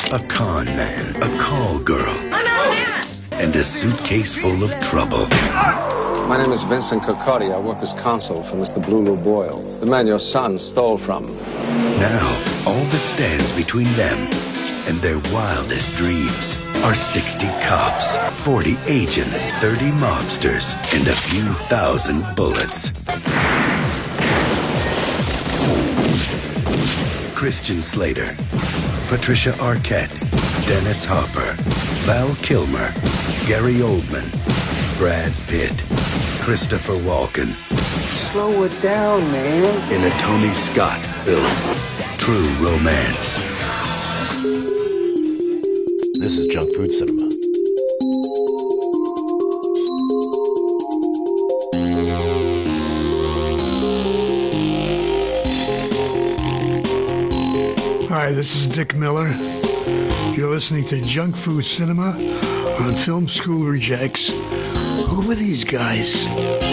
a con man, a call girl, and a suitcase full of trouble. My name is Vincent Cocotti. I work as consul for Mr. Blue Boyle, the man your son stole from. Now, all that stands between them and their wildest dreams are 60 cops, 40 agents, 30 mobsters, and a few thousand bullets. Christian Slater, Patricia Arquette, Dennis Hopper, Val Kilmer, Gary Oldman, Brad Pitt, Christopher Walken. Slow it down, man. In a Tony Scott film, True Romance. This is Junk Food Cinema. Hi, this is Dick Miller. You're listening to Junk Food Cinema on Film School Rejects. Who are these guys?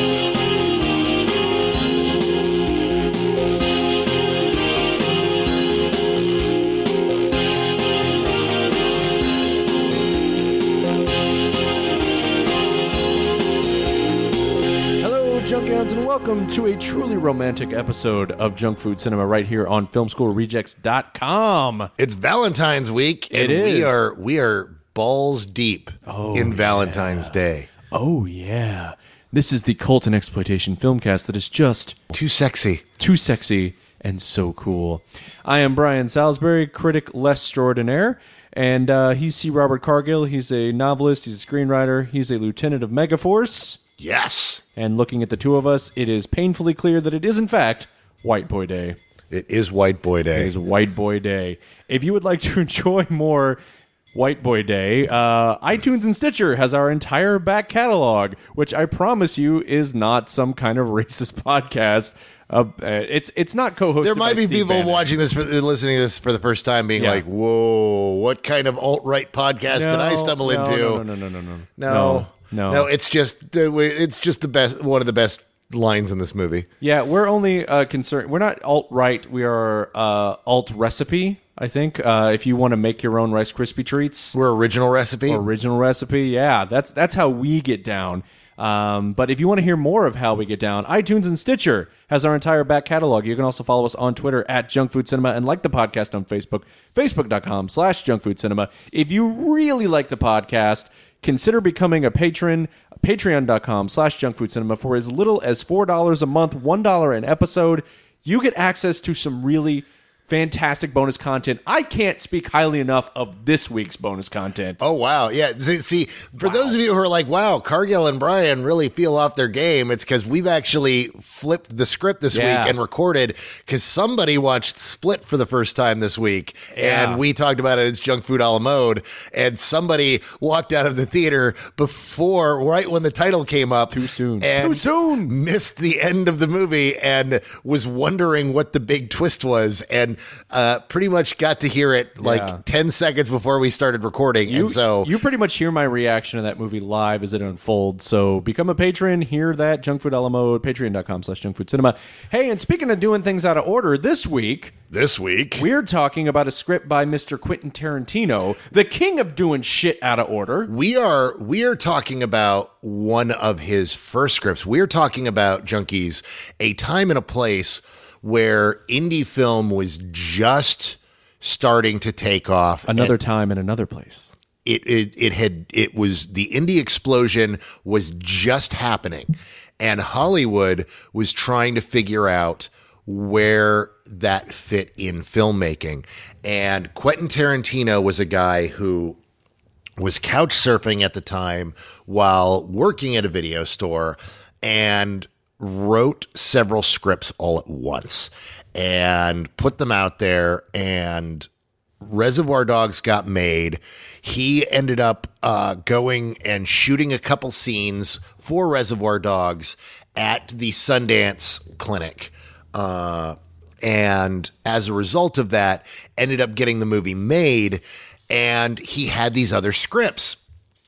Junkions, and welcome to a truly romantic episode of Junk Food Cinema right here on FilmSchoolRejects.com. It's Valentine's week, and it is. we are balls deep in Valentine's Day. Oh, yeah. This is the cult and exploitation filmcast that is just too sexy, and so cool. I am Brian Salisbury, critic l'extraordinaire, and he's C. Robert Cargill. He's a novelist, he's a screenwriter, he's a lieutenant of Megaforce. Yes. And looking at the two of us, it is painfully clear that it is, in fact, White Boy Day. It is White Boy Day. It is White Boy Day. If you would like to enjoy more White Boy Day, iTunes and Stitcher has our entire back catalog, which I promise you is not some kind of racist podcast. It's not co-hosted. There might by be Steve people Bannon. watching this, listening to this for the first time, being like, "Whoa, what kind of alt-right podcast did I stumble into?" No, it's just the best, one of the best lines in this movie. Yeah, we're only concerned. We're not alt-right. We are alt-recipe, I think. If you want to make your own Rice Krispie treats. We're original recipe. Yeah, that's how we get down. But if you want to hear more of how we get down, iTunes and Stitcher has our entire back catalog. You can also follow us on Twitter at Junk Food Cinema and like the podcast on Facebook, facebook.com/junkfoodcinema. If you really like the podcast, consider becoming a patron, patreon.com/junkfoodcinema. For as little as $4 a month, $1 an episode, you get access to some really fantastic bonus content. I can't speak highly enough of this week's bonus content. Oh, wow. Yeah. See, for those of you who are like, wow, Cargill and Brian really feel off their game, it's because we've actually flipped the script this week and recorded, because somebody watched Split for the first time this week, and we talked about it as Junk Food a la mode, and somebody walked out of the theater right when the title came up. Too soon. Missed the end of the movie and was wondering what the big twist was, and pretty much got to hear it 10 seconds before we started recording. You pretty much hear my reaction to that movie live as it unfolds. So become a patron, hear that, Junk Food a la mode, patreon.com/junkfoodcinema. Hey, and speaking of doing things out of order, this week, we're talking about a script by Mr. Quentin Tarantino, the king of doing shit out of order. We are talking about one of his first scripts. We're talking about, Junkies, A Time and a Place where indie film was just starting to take off. Another time in another place. The indie explosion was just happening, and Hollywood was trying to figure out where that fit in filmmaking. And Quentin Tarantino was a guy who was couch surfing at the time while working at a video store, and wrote several scripts all at once and put them out there, and Reservoir Dogs got made. He ended up going and shooting a couple scenes for Reservoir Dogs at the Sundance Clinic. And as a result of that, ended up getting the movie made, and he had these other scripts.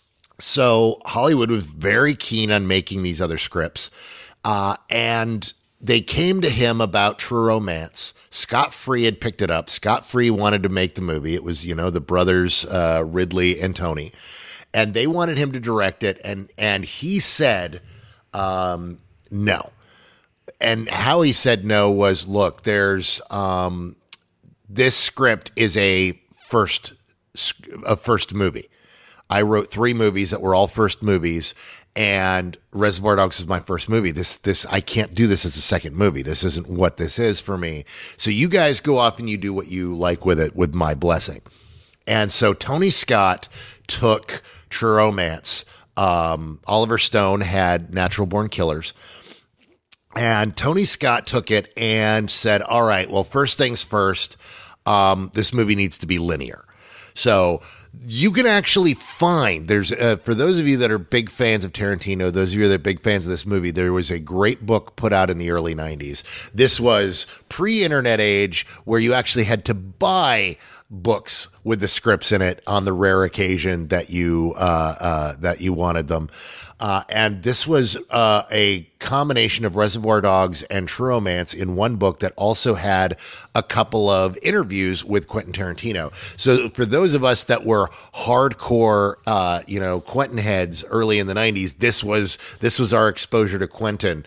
So Hollywood was very keen on making these other scripts. And they came to him about True Romance. Scott Free had picked it up. Scott Free wanted to make the movie. It was, the brothers, Ridley and Tony, and they wanted him to direct it. And he said, no. And how he said no was, look, there's, this script is a first movie. I wrote 3 movies that were all first movies, and Reservoir Dogs is my first movie. This I can't do this as a second movie. This isn't what this is for me. So you guys go off and you do what you like with it, with my blessing. And so Tony Scott took True Romance. Oliver Stone had Natural Born Killers. And Tony Scott took it and said, all right, well, first things first, this movie needs to be linear. So you can actually find, there's for those of you that are big fans of Tarantino, those of you that are big fans of this movie, there was a great book put out in the early 90s. This was pre-internet age where you actually had to buy books with the scripts in it on the rare occasion that you wanted them. And this was a combination of Reservoir Dogs and True Romance in one book that also had a couple of interviews with Quentin Tarantino. So for those of us that were hardcore, Quentin heads early in the 90s, this was our exposure to Quentin,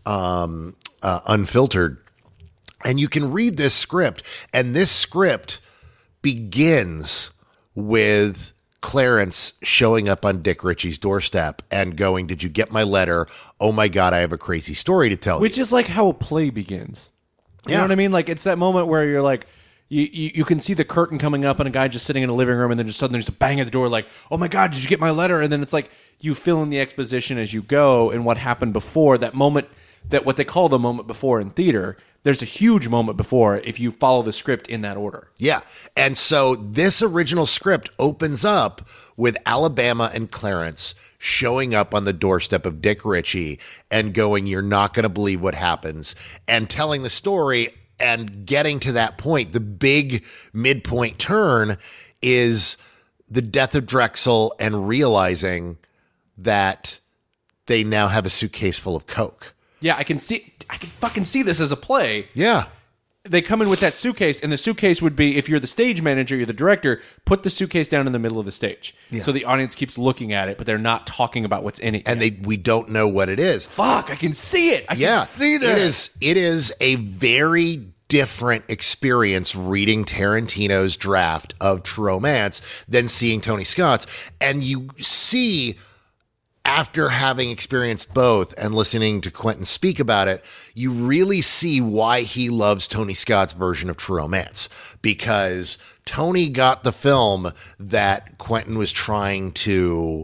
unfiltered. And you can read this script, and this script begins with Clarence showing up on Dick Ritchie's doorstep and going, did you get my letter? Oh my God, I have a crazy story to tell you. Which is like how a play begins. You know what I mean? Like, it's that moment where you're like, you can see the curtain coming up and a guy just sitting in a living room, and then just suddenly there's a bang at the door like, oh my God, did you get my letter? And then it's like you fill in the exposition as you go and what happened before that moment, that what they call the moment before in theater. There's a huge moment before if you follow the script in that order. Yeah. And so this original script opens up with Alabama and Clarence showing up on the doorstep of Dick Ritchie and going, you're not going to believe what happens, and telling the story and getting to that point. The big midpoint turn is the death of Drexel and realizing that they now have a suitcase full of coke. Yeah, I can fucking see this as a play. Yeah. They come in with that suitcase, and the suitcase would be, if you're the stage manager, you're the director, put the suitcase down in the middle of the stage. Yeah. So the audience keeps looking at it, but they're not talking about what's in it and yet. we don't know what it is. Fuck, I can see it. I can see that. It is a very different experience reading Tarantino's draft of True Romance than seeing Tony Scott's. And you see, after having experienced both and listening to Quentin speak about it, you really see why he loves Tony Scott's version of True Romance, because Tony got the film that Quentin was trying to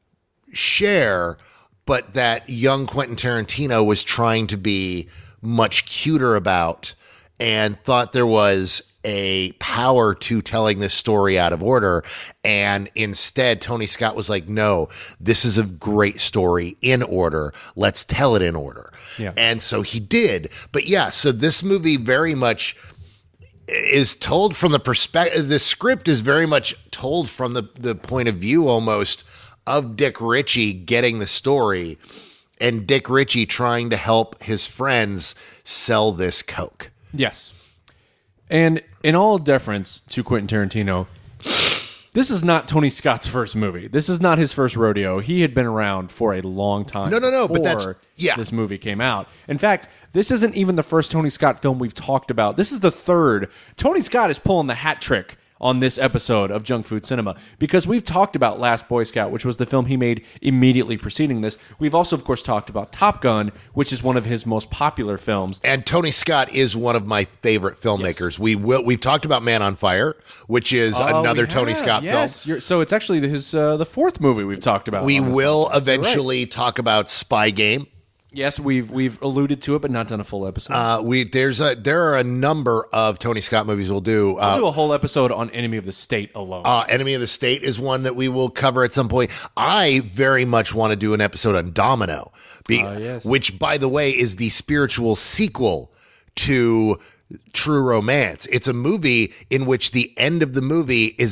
share, but that young Quentin Tarantino was trying to be much cuter about, and thought there was a power to telling this story out of order. And instead, Tony Scott was like, no, this is a great story in order. Let's tell it in order. Yeah. And so he did. But yeah, so this movie very much is told from the perspective, the script is very much told from the point of view almost of Dick Ritchie getting the story and Dick Ritchie trying to help his friends sell this coke. Yes. And in all deference to Quentin Tarantino, this is not Tony Scott's first movie. This is not his first rodeo. He had been around for a long time. No, but that's, yeah. This movie came out. In fact, this isn't even the first Tony Scott film we've talked about. This is the third. Tony Scott is pulling the hat trick on this episode of Junk Food Cinema, because we've talked about Last Boy Scout, which was the film he made immediately preceding this. We've also, of course, talked about Top Gun, which is one of his most popular films. And Tony Scott is one of my favorite filmmakers. Yes. We've talked about Man on Fire, which is another Tony Scott film. So it's actually his the fourth movie we've talked about. We will eventually talk about Spy Game. Yes, we've alluded to it, but not done a full episode. There are a number of Tony Scott movies we'll do. We'll do a whole episode on Enemy of the State alone. Enemy of the State is one that we will cover at some point. I very much want to do an episode on Domino, which, by the way, is the spiritual sequel to True Romance. It's a movie in which the end of the movie is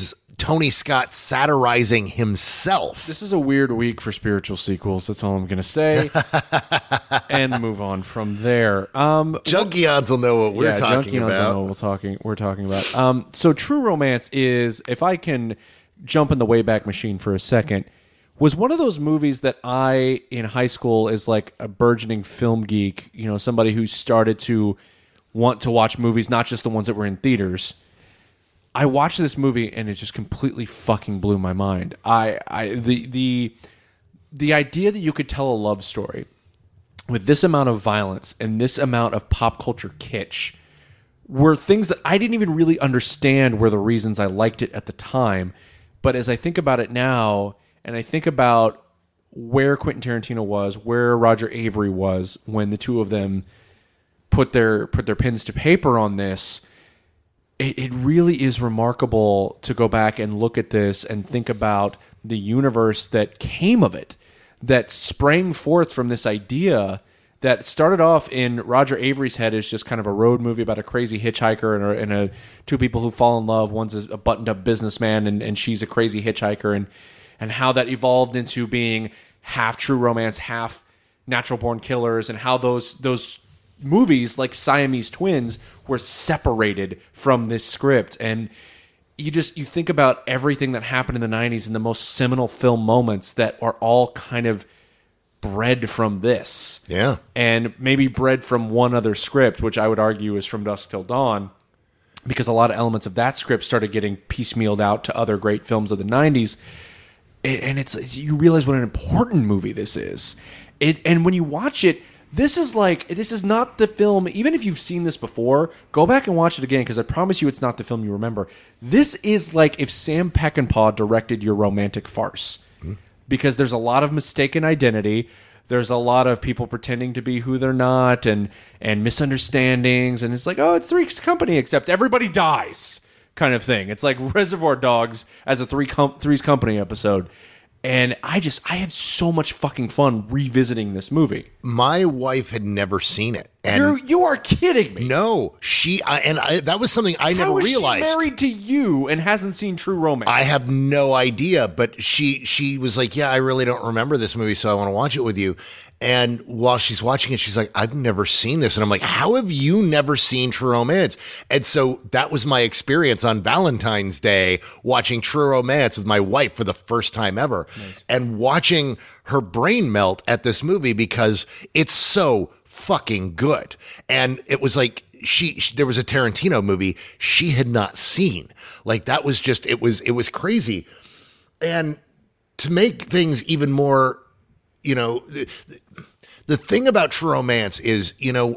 Tony Scott satirizing himself. This is a weird week for spiritual sequels. That's all I'm going to say. And move on from there. Junkions will know what we're talking about. Junkions will know what we're talking about. So True Romance is, if I can jump in the Wayback Machine for a second, was one of those movies that I, in high school, as like a burgeoning film geek, you know, somebody who started to want to watch movies, not just the ones that were in theaters. I watched this movie and it just completely fucking blew my mind. The idea that you could tell a love story with this amount of violence and this amount of pop culture kitsch were things that I didn't even really understand were the reasons I liked it at the time. But as I think about it now, and I think about where Quentin Tarantino was, where Roger Avary was when the two of them put their pens to paper on this, it really is remarkable to go back and look at this and think about the universe that came of it, that sprang forth from this idea that started off in Roger Avary's head as just kind of a road movie about a crazy hitchhiker and two people who fall in love. One's a buttoned-up businessman and she's a crazy hitchhiker, and how that evolved into being half True Romance, half Natural Born Killers, and how those movies like Siamese Twins were separated from this script. And you think about everything that happened in the 90s and the most seminal film moments that are all kind of bred from this. Yeah. And maybe bred from one other script, which I would argue is From Dusk Till Dawn, because a lot of elements of that script started getting piecemealed out to other great films of the 90s. And you realize what an important movie this is. And when you watch it, this is not the film. Even if you've seen this before, go back and watch it again, because I promise you it's not the film you remember. This is like if Sam Peckinpah directed your romantic farce. Because there's a lot of mistaken identity. There's a lot of people pretending to be who they're not, and misunderstandings. And it's like, oh, it's Three's Company, except everybody dies kind of thing. It's like Reservoir Dogs as a Three's Company episode. And I have so much fucking fun revisiting this movie. My wife had never seen it. And you are kidding me. No, that was something I never realized. How is she married to you and hasn't seen True Romance? I have no idea, but she was like, yeah, I really don't remember this movie, so I want to watch it with you. And while she's watching it, she's like, I've never seen this. And I'm like, how have you never seen True Romance? And so that was my experience on Valentine's Day, watching True Romance with my wife for the first time ever. Nice. And watching her brain melt at this movie because it's so fucking good. And it was like, there was a Tarantino movie she had not seen. Like, that was just, it was crazy. And to make things even more, you know, the thing about True Romance is, you know,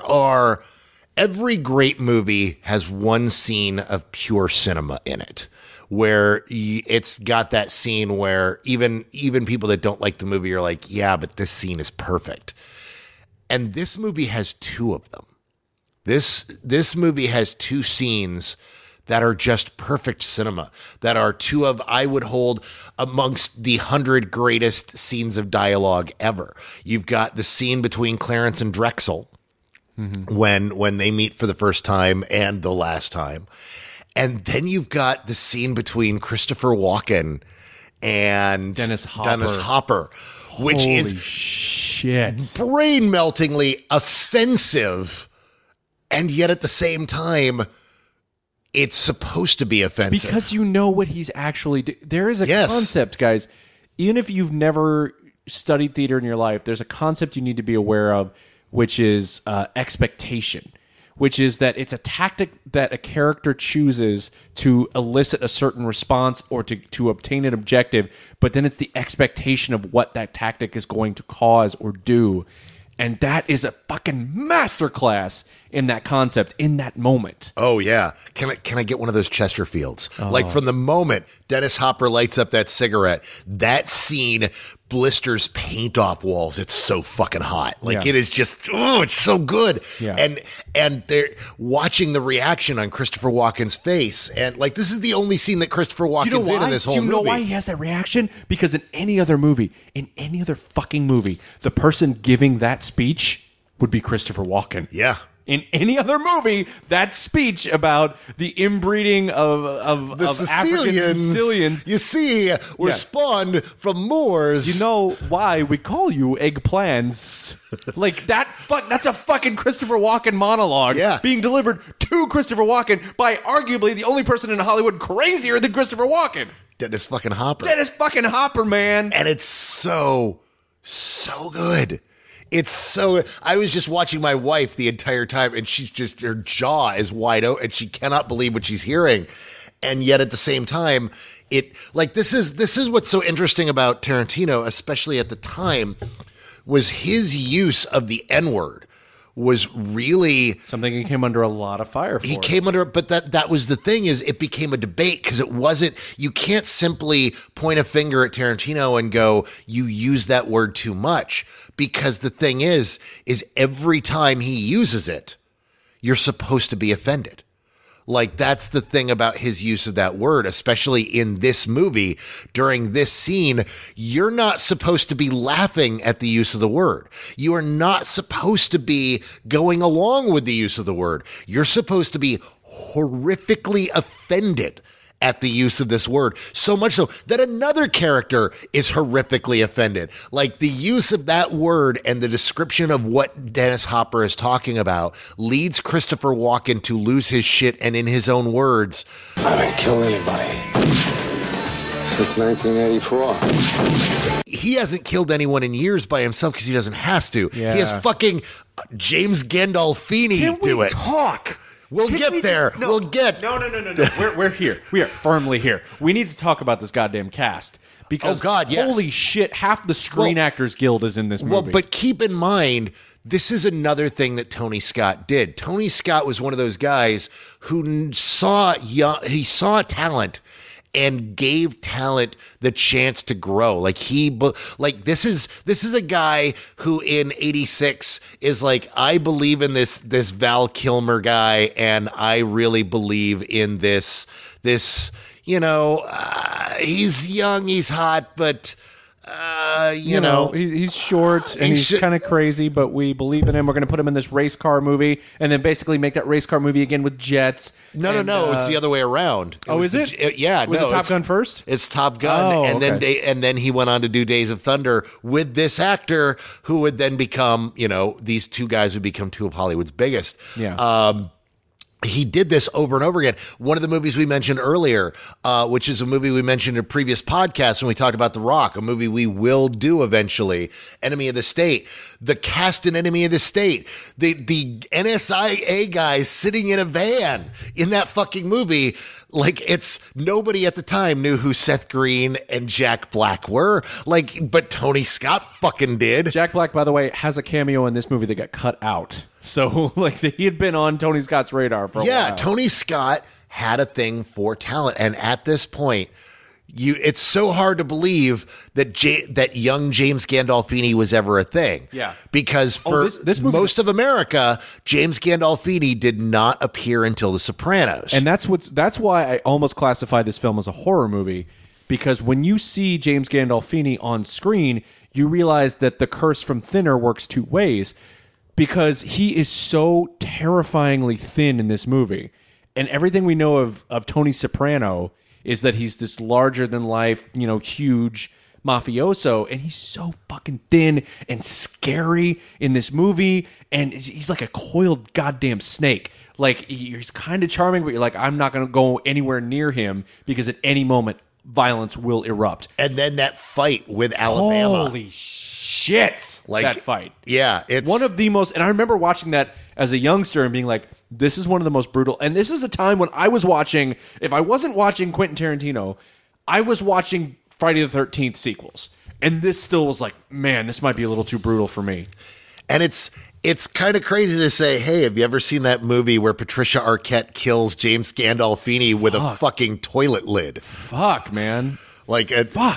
every great movie has one scene of pure cinema in it, where it's got that scene where even people that don't like the movie are like, yeah, but this scene is perfect. And this movie has two of them. This movie has two scenes that are just perfect cinema, that are two of, I would hold amongst the 100 greatest scenes of dialogue ever. You've got the scene between Clarence and Drexel when they meet for the first time and the last time. And then you've got the scene between Christopher Walken and Dennis Hopper, which Holy is shit. brain-meltingly offensive, and yet at the same time, it's supposed to be offensive. Because you know what he's actually doing. There is a concept, guys. Even if you've never studied theater in your life, there's a concept you need to be aware of, which is expectation. Which is that it's a tactic that a character chooses to elicit a certain response or to obtain an objective, but then it's the expectation of what that tactic is going to cause or do. And that is a fucking masterclass in that concept, in that moment. Oh, yeah. Can I get one of those Chesterfields? Oh. Like, from the moment Dennis Hopper lights up that cigarette, that scene blisters paint off walls. It's so fucking hot. Like, It is just, it's so good. Yeah. And they're watching the reaction on Christopher Walken's face. And, like, this is the only scene that Christopher Walken's in this whole movie. Do you know why he has that reaction? Because in any other fucking movie, the person giving that speech would be Christopher Walken. Yeah. in any other movie that speech about the inbreeding of The African Sicilians. you see, were spawned from Moors. You know why we call you eggplants? Like that's a fucking Christopher Walken monologue being delivered to Christopher Walken by arguably the only person in Hollywood crazier than Christopher Walken. Dennis fucking Hopper. Dennis fucking Hopper, man. And it's so good. It's so. I was just watching my wife the entire time, and she's just, her jaw is wide open, and she cannot believe what she's hearing. And yet, at the same time, this is what's so interesting about Tarantino, especially at the time, was his use of the N-word was really something he came under a lot of fire for. He came under, but that was the thing, is it became a debate because it wasn't, you can't simply point a finger at Tarantino and go, you use that word too much, because the thing is every time he uses it, you're supposed to be offended. Like, that's the thing about his use of that word, especially in this movie. During this scene, you're not supposed to be laughing at the use of the word. You are not supposed to be going along with the use of the word. You're supposed to be horrifically offended at the use of this word, so much so that another character is horrifically offended. Like, the use of that word and the description of what Dennis Hopper is talking about leads Christopher Walken to lose his shit, and in his own words, I haven't killed anybody since 1984. He hasn't killed anyone in years by himself because he doesn't have to. Yeah. He has fucking James Gandolfini do it. Talk. We'll get there. No. We'll get. No. We're here. We are firmly here. We need to talk about this goddamn cast because holy shit, half the Screen Actors Guild is in this movie. Well, but keep in mind, this is another thing that Tony Scott did. Tony Scott was one of those guys who saw talent and gave talent the chance to grow. Like, this is a guy who in 86 is like, I believe in this Val Kilmer guy, and I really believe in this, he's young, he's hot, but you know, he's short and he's kind of crazy, but we believe in him. We're going to put him in this race car movie and then basically make that race car movie again with jets. No, it's the other way around. Is it? Was it Top Gun first? It's Top Gun, and then he went on to do Days of Thunder with this actor who would then become, these two guys would become two of Hollywood's biggest. Yeah. He did this over and over again. One of the movies we mentioned earlier, which is a movie we mentioned in a previous podcast when we talked about The Rock, a movie we will do eventually, Enemy of the State. The cast in Enemy of the State, the NSIA guys sitting in a van in that fucking movie. Like, it's nobody at the time knew who Seth Green and Jack Black were. Like, but Tony Scott fucking did. Jack Black, by the way, has a cameo in this movie that got cut out. So, like, he had been on Tony Scott's radar for a while. Yeah, Tony Scott had a thing for talent, and at this point, it's so hard to believe that young James Gandolfini was ever a thing. Yeah. Because for this most of America, James Gandolfini did not appear until The Sopranos. And that's why I almost classify this film as a horror movie, because when you see James Gandolfini on screen, you realize that the curse from Thinner works two ways, because he is so terrifyingly thin in this movie. And everything we know of Tony Soprano is that he's this larger-than-life, huge mafioso, and he's so fucking thin and scary in this movie, and he's like a coiled goddamn snake. Like, he's kind of charming, but you're like, I'm not going to go anywhere near him, because at any moment, violence will erupt. And then that fight with Alabama. Holy shit, that fight. Yeah. It's one of the most, and I remember watching that as a youngster and being like, this is one of the most brutal. And this is a time when I was watching, if I wasn't watching Quentin Tarantino, I was watching Friday the 13th sequels. And this still was like, man, this might be a little too brutal for me. And it's kind of crazy to say, hey, have you ever seen that movie where Patricia Arquette kills James Gandolfini with a fucking toilet lid? Fuck, man. Like,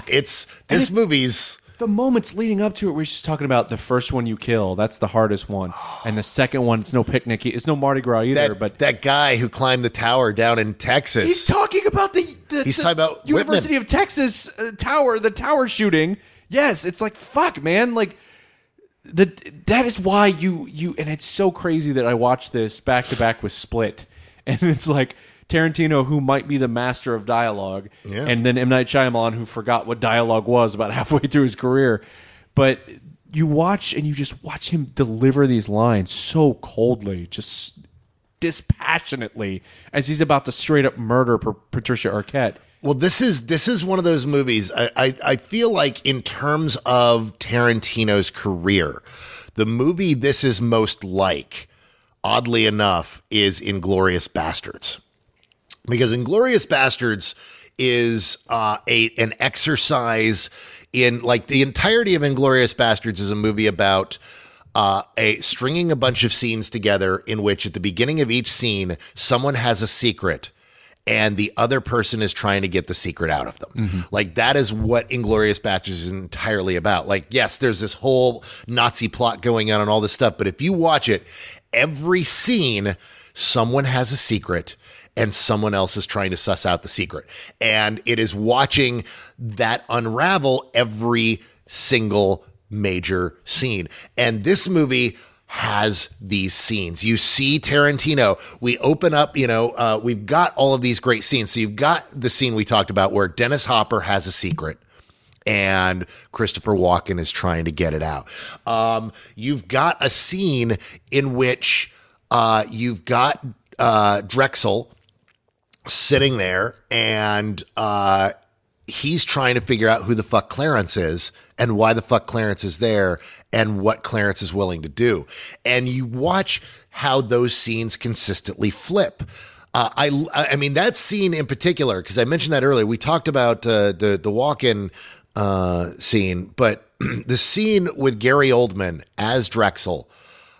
this movie's... The moments leading up to it, we're just talking about the first one you kill. That's the hardest one. And the second one, it's no picnic. It's no Mardi Gras either. But that guy who climbed the tower down in Texas. He's talking about he's talking about University Whitman. of Texas tower, the tower shooting. Yes, it's like, fuck, man. Like, that is why you and it's so crazy that I watched this back to back with Split, and it's like Tarantino, who might be the master of dialogue, and then M. Night Shyamalan, who forgot what dialogue was about halfway through his career. But you watch and you just watch him deliver these lines so coldly, just dispassionately, as he's about to straight up murder Patricia Arquette. Well, this is one of those movies. I feel like in terms of Tarantino's career, the movie this is most like, oddly enough, is Inglourious Bastards. Because Inglourious Bastards is an exercise in, like, the entirety of Inglourious Bastards is a movie about stringing a bunch of scenes together in which at the beginning of each scene, someone has a secret and the other person is trying to get the secret out of them. Mm-hmm. Like, that is what Inglourious Bastards is entirely about. Like, yes, there's this whole Nazi plot going on and all this stuff, but if you watch it, every scene, someone has a secret and someone else is trying to suss out the secret. And it is watching that unravel every single major scene. And this movie has these scenes. You see Tarantino. We open up, we've got all of these great scenes. So you've got the scene we talked about where Dennis Hopper has a secret and Christopher Walken is trying to get it out. You've got a scene in which you've got Drexel sitting there and he's trying to figure out who the fuck Clarence is and why the fuck Clarence is there and what Clarence is willing to do. And you watch how those scenes consistently flip. I mean, that scene in particular, because I mentioned that earlier, we talked about the Walken scene, but the scene with Gary Oldman as Drexel,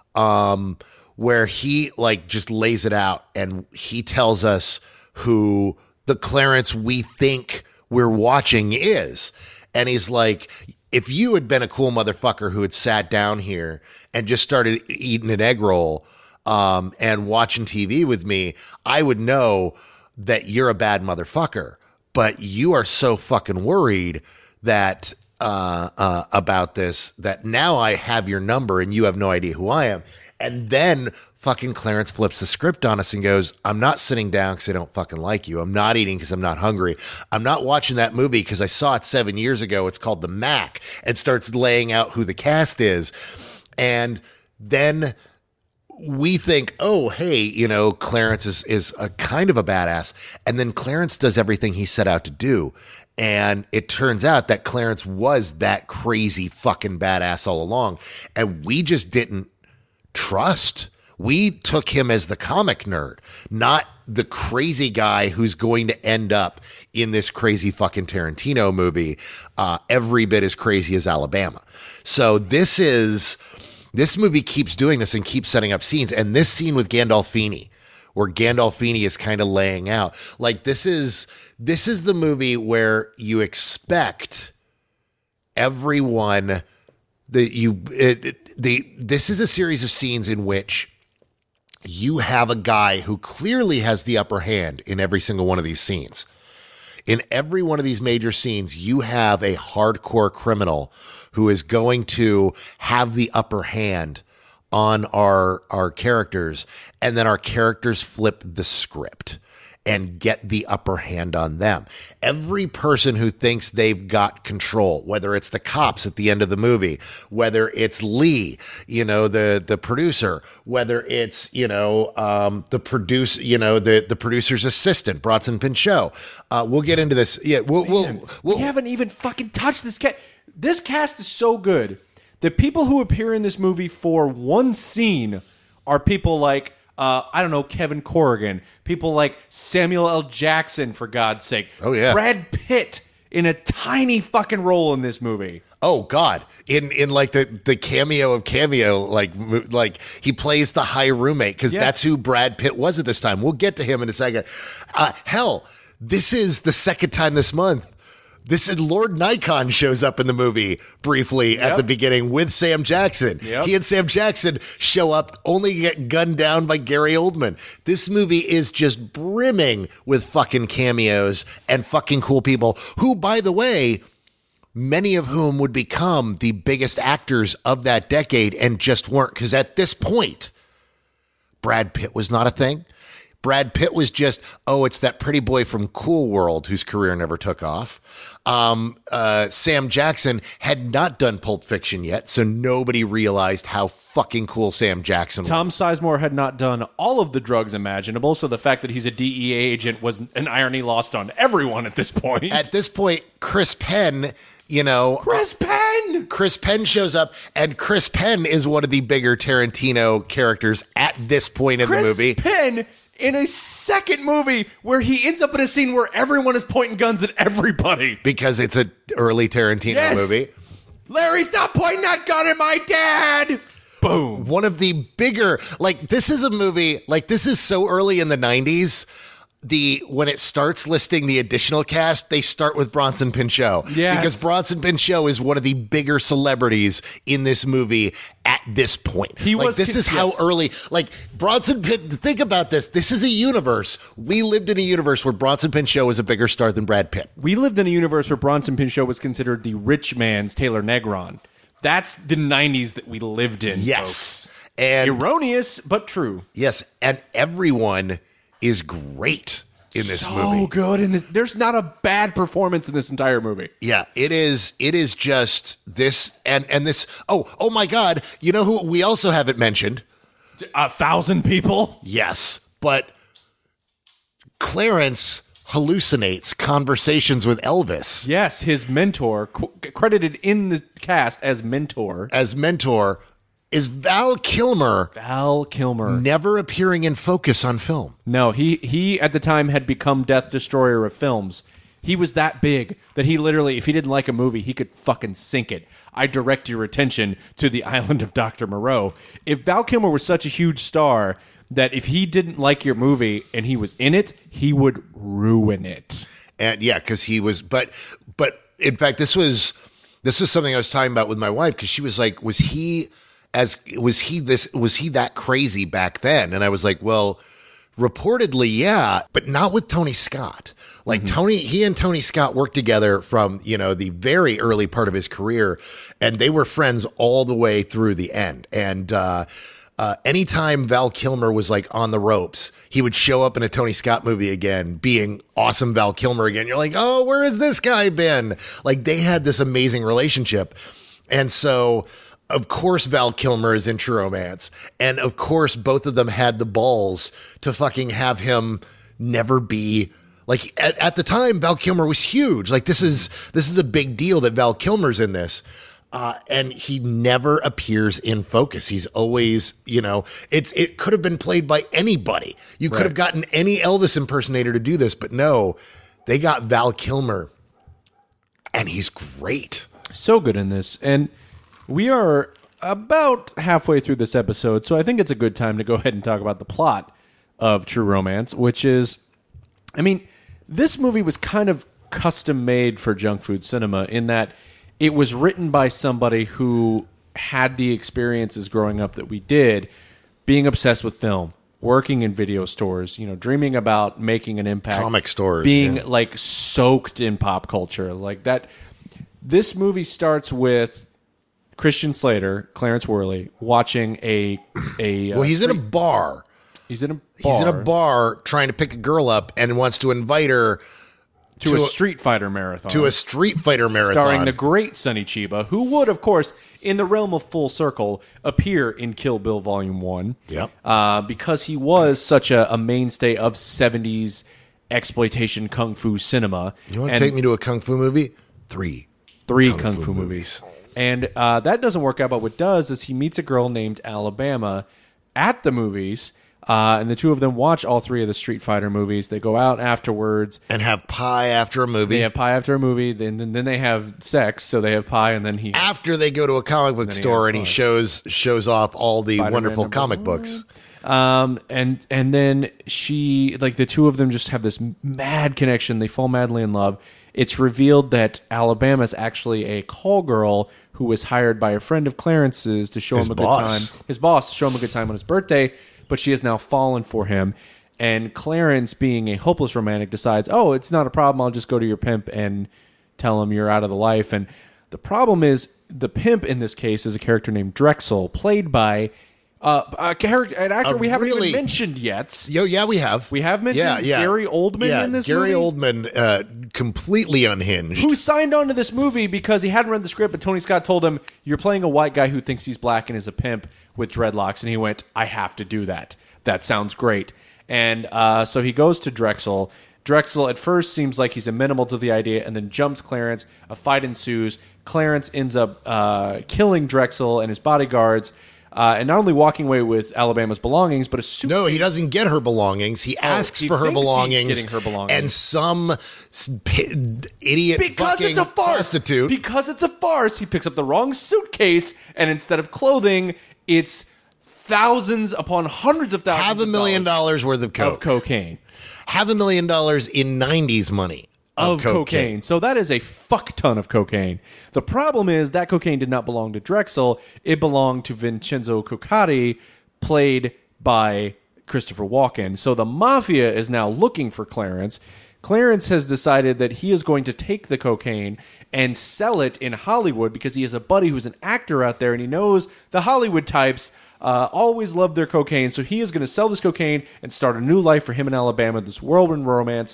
where he like just lays it out and he tells us who the Clarence we think we're watching is. And he's like, if you had been a cool motherfucker who had sat down here and just started eating an egg roll and watching TV with me, I would know that you're a bad motherfucker. But you are so fucking worried that about this that now I have your number and you have no idea who I am. And then fucking Clarence flips the script on us and goes, I'm not sitting down because I don't fucking like you. I'm not eating because I'm not hungry. I'm not watching that movie because I saw it 7 years ago. It's called The Mac, and starts laying out who the cast is. And then we think, oh, hey, Clarence is a kind of a badass. And then Clarence does everything he set out to do. And it turns out that Clarence was that crazy fucking badass all along. And we just didn't trust. We took him as the comic nerd, not the crazy guy who's going to end up in this crazy fucking Tarantino movie, every bit as crazy as Alabama. So this movie keeps doing this and keeps setting up scenes. And this scene with Gandolfini, where Gandolfini is kind of laying out, like, this is the movie where you expect everyone this is a series of scenes in which you have a guy who clearly has the upper hand in every single one of these scenes. In every one of these major scenes, you have a hardcore criminal who is going to have the upper hand on our characters, and then our characters flip the script and get the upper hand on them. Every person who thinks they've got control, whether it's the cops at the end of the movie, whether it's Lee, the producer, whether it's, the producer's assistant, Bronson Pinchot. We'll get into this. Yeah, we haven't even fucking touched this cast. This cast is so good. The people who appear in this movie for one scene are people like, Kevin Corrigan, people like Samuel L. Jackson, for God's sake. Oh, yeah. Brad Pitt in a tiny fucking role in this movie. Oh, God. In like the cameo of Cameo, like he plays the high roommate, because that's who Brad Pitt was at this time. We'll get to him in a second. Hell, this is the second time this month. Lord Nikon shows up in the movie briefly at the beginning with Sam Jackson. Yep. He and Sam Jackson show up, only to get gunned down by Gary Oldman. This movie is just brimming with fucking cameos and fucking cool people who, by the way, many of whom would become the biggest actors of that decade and just weren't. Because at this point, Brad Pitt was not a thing. Brad Pitt was just, it's that pretty boy from Cool World whose career never took off. Sam Jackson had not done Pulp Fiction yet, so nobody realized how fucking cool Sam Jackson was. Tom Sizemore had not done all of the drugs imaginable, so the fact that he's a DEA agent was an irony lost on everyone at this point. At this point, Chris Penn... Chris Penn shows up, and Chris Penn is one of the bigger Tarantino characters at this point in the movie. Chris Penn in a second movie where he ends up in a scene where everyone is pointing guns at everybody. Because it's an early Tarantino movie. Larry, stop pointing that gun at my dad! Boom. One of the bigger, this is a movie, this is so early in the 90s. When it starts listing the additional cast, they start with Bronson Pinchot. Yes. Because Bronson Pinchot is one of the bigger celebrities in this movie at this point. This is how early, Bronson Pinchot, think about this. This is a universe. We lived in a universe where Bronson Pinchot was a bigger star than Brad Pitt. We lived in a universe where Bronson Pinchot was considered the rich man's Taylor Negron. That's the 90s that we lived in, yes. Folks. And erroneous, but true. Yes, and everyone is great in this movie. So good in this. There's not a bad performance in this entire movie. Yeah, it is just this and this. Oh my God. You know who we also haven't mentioned? 1,000 people? Yes, but Clarence hallucinates conversations with Elvis. Yes, his mentor, credited in the cast as mentor. Is Val Kilmer. Val Kilmer. Never appearing in focus on film. No, he at the time had become Death Destroyer of films. He was that big that he literally, if he didn't like a movie, he could fucking sink it. I direct your attention to The Island of Dr. Moreau. If Val Kilmer was such a huge star that if he didn't like your movie and he was in it, he would ruin it. And yeah, because he was, but in fact, this was something I was talking about with my wife, because she was like, was he that crazy back then? And I was like, well, reportedly, yeah, but not with Tony Scott. He and Tony Scott worked together from, the very early part of his career, and they were friends all the way through the end. And, anytime Val Kilmer was on the ropes, he would show up in a Tony Scott movie again, being awesome Val Kilmer again. You're like, oh, where has this guy been? They had this amazing relationship. And so, of course, Val Kilmer is in True Romance. And of course, both of them had the balls to fucking have him never be at the time, Val Kilmer was huge. This is a big deal that Val Kilmer's in this. And he never appears in focus. He's always, it could have been played by anybody. You could have gotten any Elvis impersonator to do this, but no, they got Val Kilmer, and he's great. So good in this. And we are about halfway through this episode, so I think it's a good time to go ahead and talk about the plot of True Romance, which is, this movie was kind of custom made for Junk Food Cinema in that it was written by somebody who had the experiences growing up that we did, being obsessed with film, working in video stores, dreaming about making an impact. Comic stores. Being, soaked in pop culture. That. This movie starts with Christian Slater, Clarence Worley, watching a well, he's in a bar. He's in a bar. He's in a bar trying to pick a girl up and wants to invite her to a Street Fighter marathon. Starring the great Sonny Chiba, who would, of course, in the realm of full circle, appear in Kill Bill Volume 1. Yep. Because he was such a mainstay of 70s exploitation kung fu cinema. You want to take me to a kung fu movie? Three kung fu movies. And that doesn't work out, but what does is he meets a girl named Alabama at the movies, and the two of them watch all three of the Street Fighter movies. They go out afterwards. And have pie after a movie. They have pie after a movie, then they have sex, so they have pie, and then he... After they go to a comic book store and he shows off all the Spider-Man wonderful comic books. And then she, the two of them just have this mad connection. They fall madly in love. It's revealed that Alabama's actually a call girl who was hired by a friend of Clarence's to show him a good time. His boss to show him a good time on his birthday, but she has now fallen for him. And Clarence, being a hopeless romantic, decides, oh, it's not a problem. I'll just go to your pimp and tell him you're out of the life. And The problem is the pimp in this case is a character named Drexel, played by an actor we haven't even mentioned yet. Yeah, we have. We have mentioned Gary Oldman in this Gary movie? Oldman, completely unhinged. Who signed on to this movie because he hadn't read the script, but Tony Scott told him, you're playing a white guy who thinks he's black and is a pimp with dreadlocks. And he went, I have to do that. That sounds great. And so he goes to Drexel. Drexel at first seems like he's amenable to the idea and then jumps Clarence. A fight ensues. Clarence ends up killing Drexel and his bodyguards. And not only walking away with Alabama's belongings, but a suitcase. No, he doesn't get her belongings. He asks for her belongings. He's getting her belongings. And some idiot fucking prostitute. Because it's a farce, he picks up the wrong suitcase, and instead of clothing, it's thousands upon hundreds of thousands $500,000 worth of coke. Of cocaine. $500,000 in 90s money. Of cocaine. So that is a fuck ton of cocaine. The problem is that cocaine did not belong to Drexel. It belonged to Vincenzo Coccati, played by Christopher Walken. So the mafia is now looking for Clarence. Clarence has decided that he is going to take the cocaine and sell it in Hollywood because he has a buddy who's an actor out there and he knows the Hollywood types always love their cocaine. So he is going to sell this cocaine and start a new life for him in Alabama, this whirlwind romance.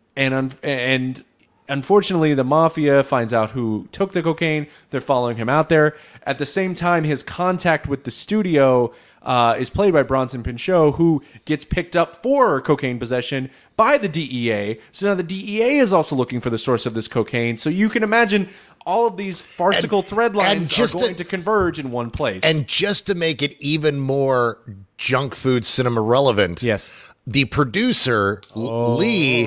And unfortunately, the mafia finds out who took the cocaine. They're following him out there. At the same time, his contact with the studio is played by Bronson Pinchot, who gets picked up for cocaine possession by the DEA. So now the DEA is also looking for the source of this cocaine. So you can imagine all of these farcical thread lines are going to converge in one place. And just to make it even more junk food cinema relevant, yes. The producer, Lee,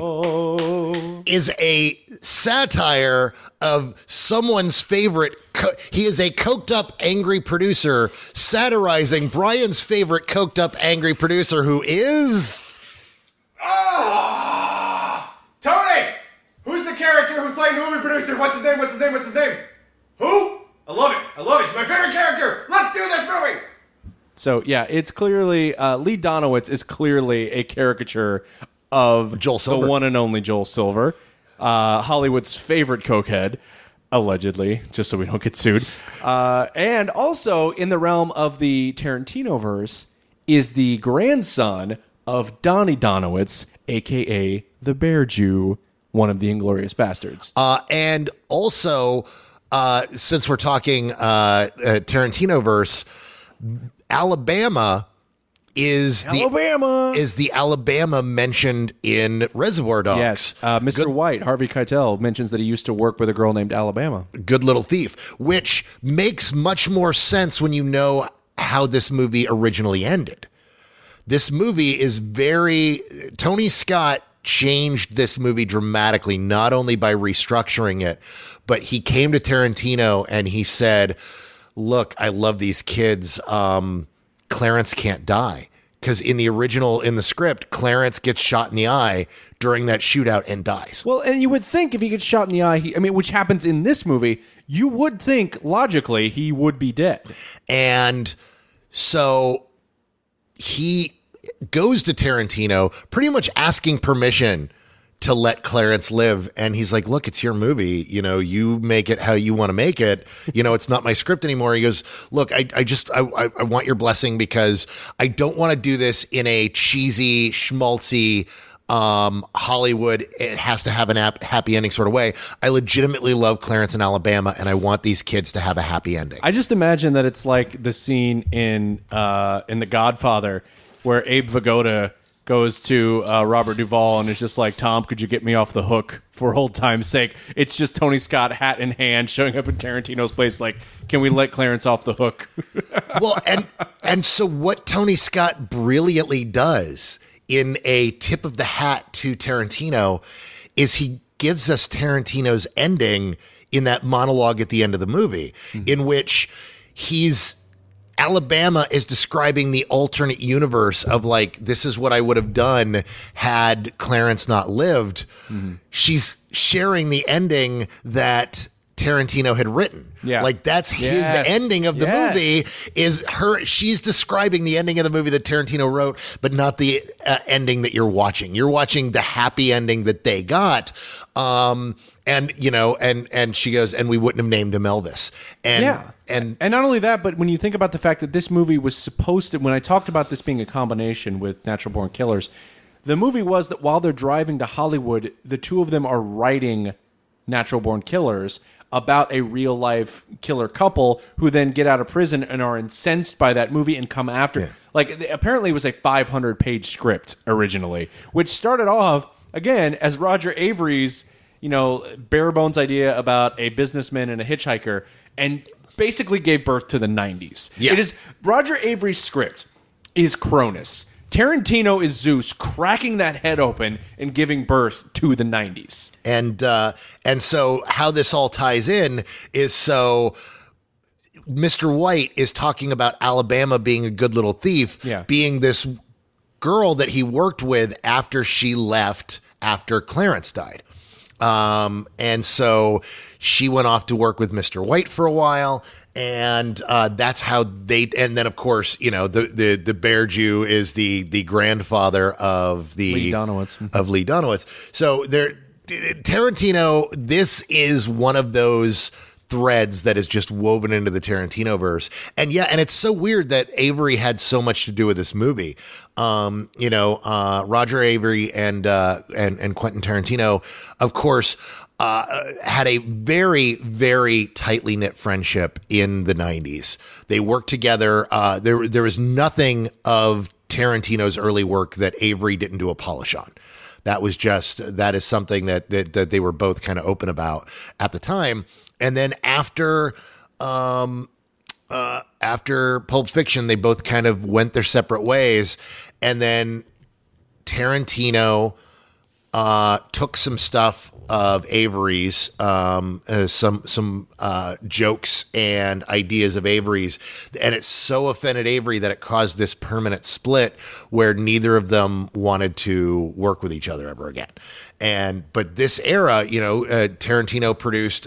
is a satire of someone's favorite. He is a coked up, angry producer satirizing Brian's favorite coked up, angry producer, who is... Tony! Who's the character who's playing the movie producer? What's his name? Who? I love it. He's my favorite character. Let's do this movie! So, yeah, it's clearly... Lee Donowitz is clearly a caricature of Joel Silver. The one and only Joel Silver, Hollywood's favorite cokehead, allegedly, just so we don't get sued. And also, in the realm of the Tarantino-verse, is the grandson of Donnie Donowitz, a.k.a. the Bear Jew, one of the Inglourious Bastards. And also, since we're talking Tarantino-verse... Alabama is the Alabama mentioned in Reservoir Dogs. Yes, Mr. White, Harvey Keitel, mentions that he used to work with a girl named Alabama. Good Little Thief, which makes much more sense when you know how this movie originally ended. This movie is Tony Scott changed this movie dramatically, not only by restructuring it, but he came to Tarantino and he said, look, I love these kids. Clarence can't die. Because in the script, Clarence gets shot in the eye during that shootout and dies. Well, and you would think if he gets shot in the eye, which happens in this movie, you would think logically he would be dead. And so he goes to Tarantino pretty much asking permission to let Clarence live. And he's like, look, it's your movie. You make it how you want to make it. It's not my script anymore. He goes, look, I want your blessing because I don't want to do this in a cheesy, schmaltzy, Hollywood, it has to have an happy ending sort of way. I legitimately love Clarence in Alabama and I want these kids to have a happy ending. I just imagine that it's like the scene in The Godfather where Abe Vigoda goes to Robert Duvall and is just like, Tom, could you get me off the hook for old time's sake? It's just Tony Scott, hat in hand, showing up in Tarantino's place like, can we let Clarence off the hook? Well, and so what Tony Scott brilliantly does in a tip of the hat to Tarantino is he gives us Tarantino's ending in that monologue at the end of the movie, in which Alabama is describing the alternate universe of like, this is what I would have done had Clarence not lived. Mm-hmm. She's sharing the ending that Tarantino had written. Yeah. Like that's his ending of the movie is her. She's describing the ending of the movie that Tarantino wrote, but not the ending that you're watching. You're watching the happy ending that they got. And you know, and she goes, and we wouldn't have named him Elvis. And not only that, but when you think about the fact that this movie was supposed to, when I talked about this being a combination with Natural Born Killers, the movie was that while they're driving to Hollywood, the two of them are writing Natural Born Killers about a real life killer couple who then get out of prison and are incensed by that movie and come after. Yeah. Like apparently it was a 500-page script originally, which started off again as Roger Avery's, you know, bare bones idea about a businessman and a hitchhiker, and basically gave birth to the 90s. Yeah. It is Roger Avery's script is Cronus. Tarantino is Zeus cracking that head open and giving birth to the 90s. And so how this all ties in is so Mr. White is talking about Alabama being a good little thief, being this girl that he worked with after she left after Clarence died. And so she went off to work with Mr. White for a while. And that's how they, and then of course, you know, the Bear Jew is the grandfather of Lee Donowitz. So Tarantino, this is one of those threads that is just woven into the Tarantino verse. And it's so weird that Avery had so much to do with this movie. You know, Roger Avery and Quentin Tarantino, of course, had a very, very tightly knit friendship in the 90s. They worked together. There was nothing of Tarantino's early work that Avery didn't do a polish on. That is something that they were both kind of open about at the time. And then after Pulp Fiction, they both kind of went their separate ways. And then Tarantino took some stuff of Avery's, some jokes and ideas of Avery's, and it so offended Avery that it caused this permanent split where neither of them wanted to work with each other ever again. But this era, you know, Tarantino produced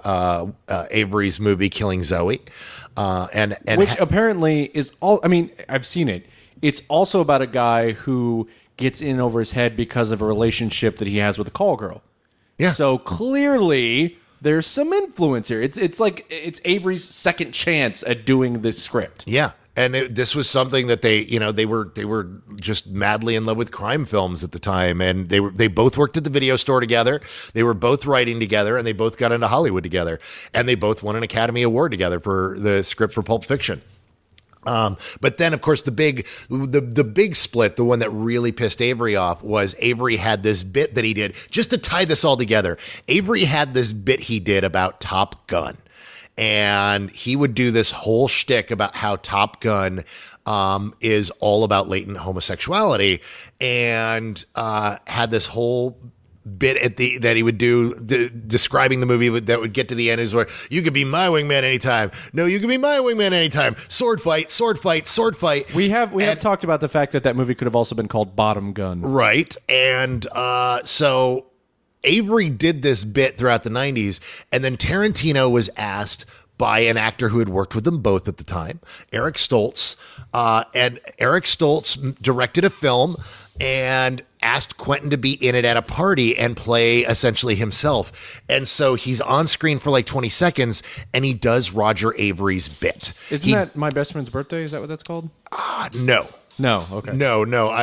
Avery's movie Killing Zoe, and which apparently is all. I mean, I've seen it. It's also about a guy who gets in over his head because of a relationship that he has with a call girl. Yeah. So clearly there's some influence here. It's like it's Avery's second chance at doing this script. Yeah. And this was something that they were just madly in love with crime films at the time, and they both worked at the video store together. They were both writing together, and they both got into Hollywood together, and they both won an Academy Award together for the script for Pulp Fiction. But then, of course, the big split, the one that really pissed Avery off, was Avery had this bit that he did just to tie this all together. Avery had this bit he did about Top Gun. And he would do this whole shtick about how Top Gun is all about latent homosexuality, and had this whole bit that he would do describing the movie that would get to the end is where you could be my wingman anytime. No, you could be my wingman anytime. Sword fight, sword fight, sword fight. We have talked about the fact that movie could have also been called Bottom Gun. Right. And so Avery did this bit throughout the 90s, and then Tarantino was asked by an actor who had worked with them both at the time, Eric Stoltz, and Eric Stoltz directed a film and asked Quentin to be in it at a party and play essentially himself. And so he's on screen for like 20 seconds, and he does Roger Avery's bit. Isn't that My Best Friend's Birthday? Is that what that's called? No. No, okay. No.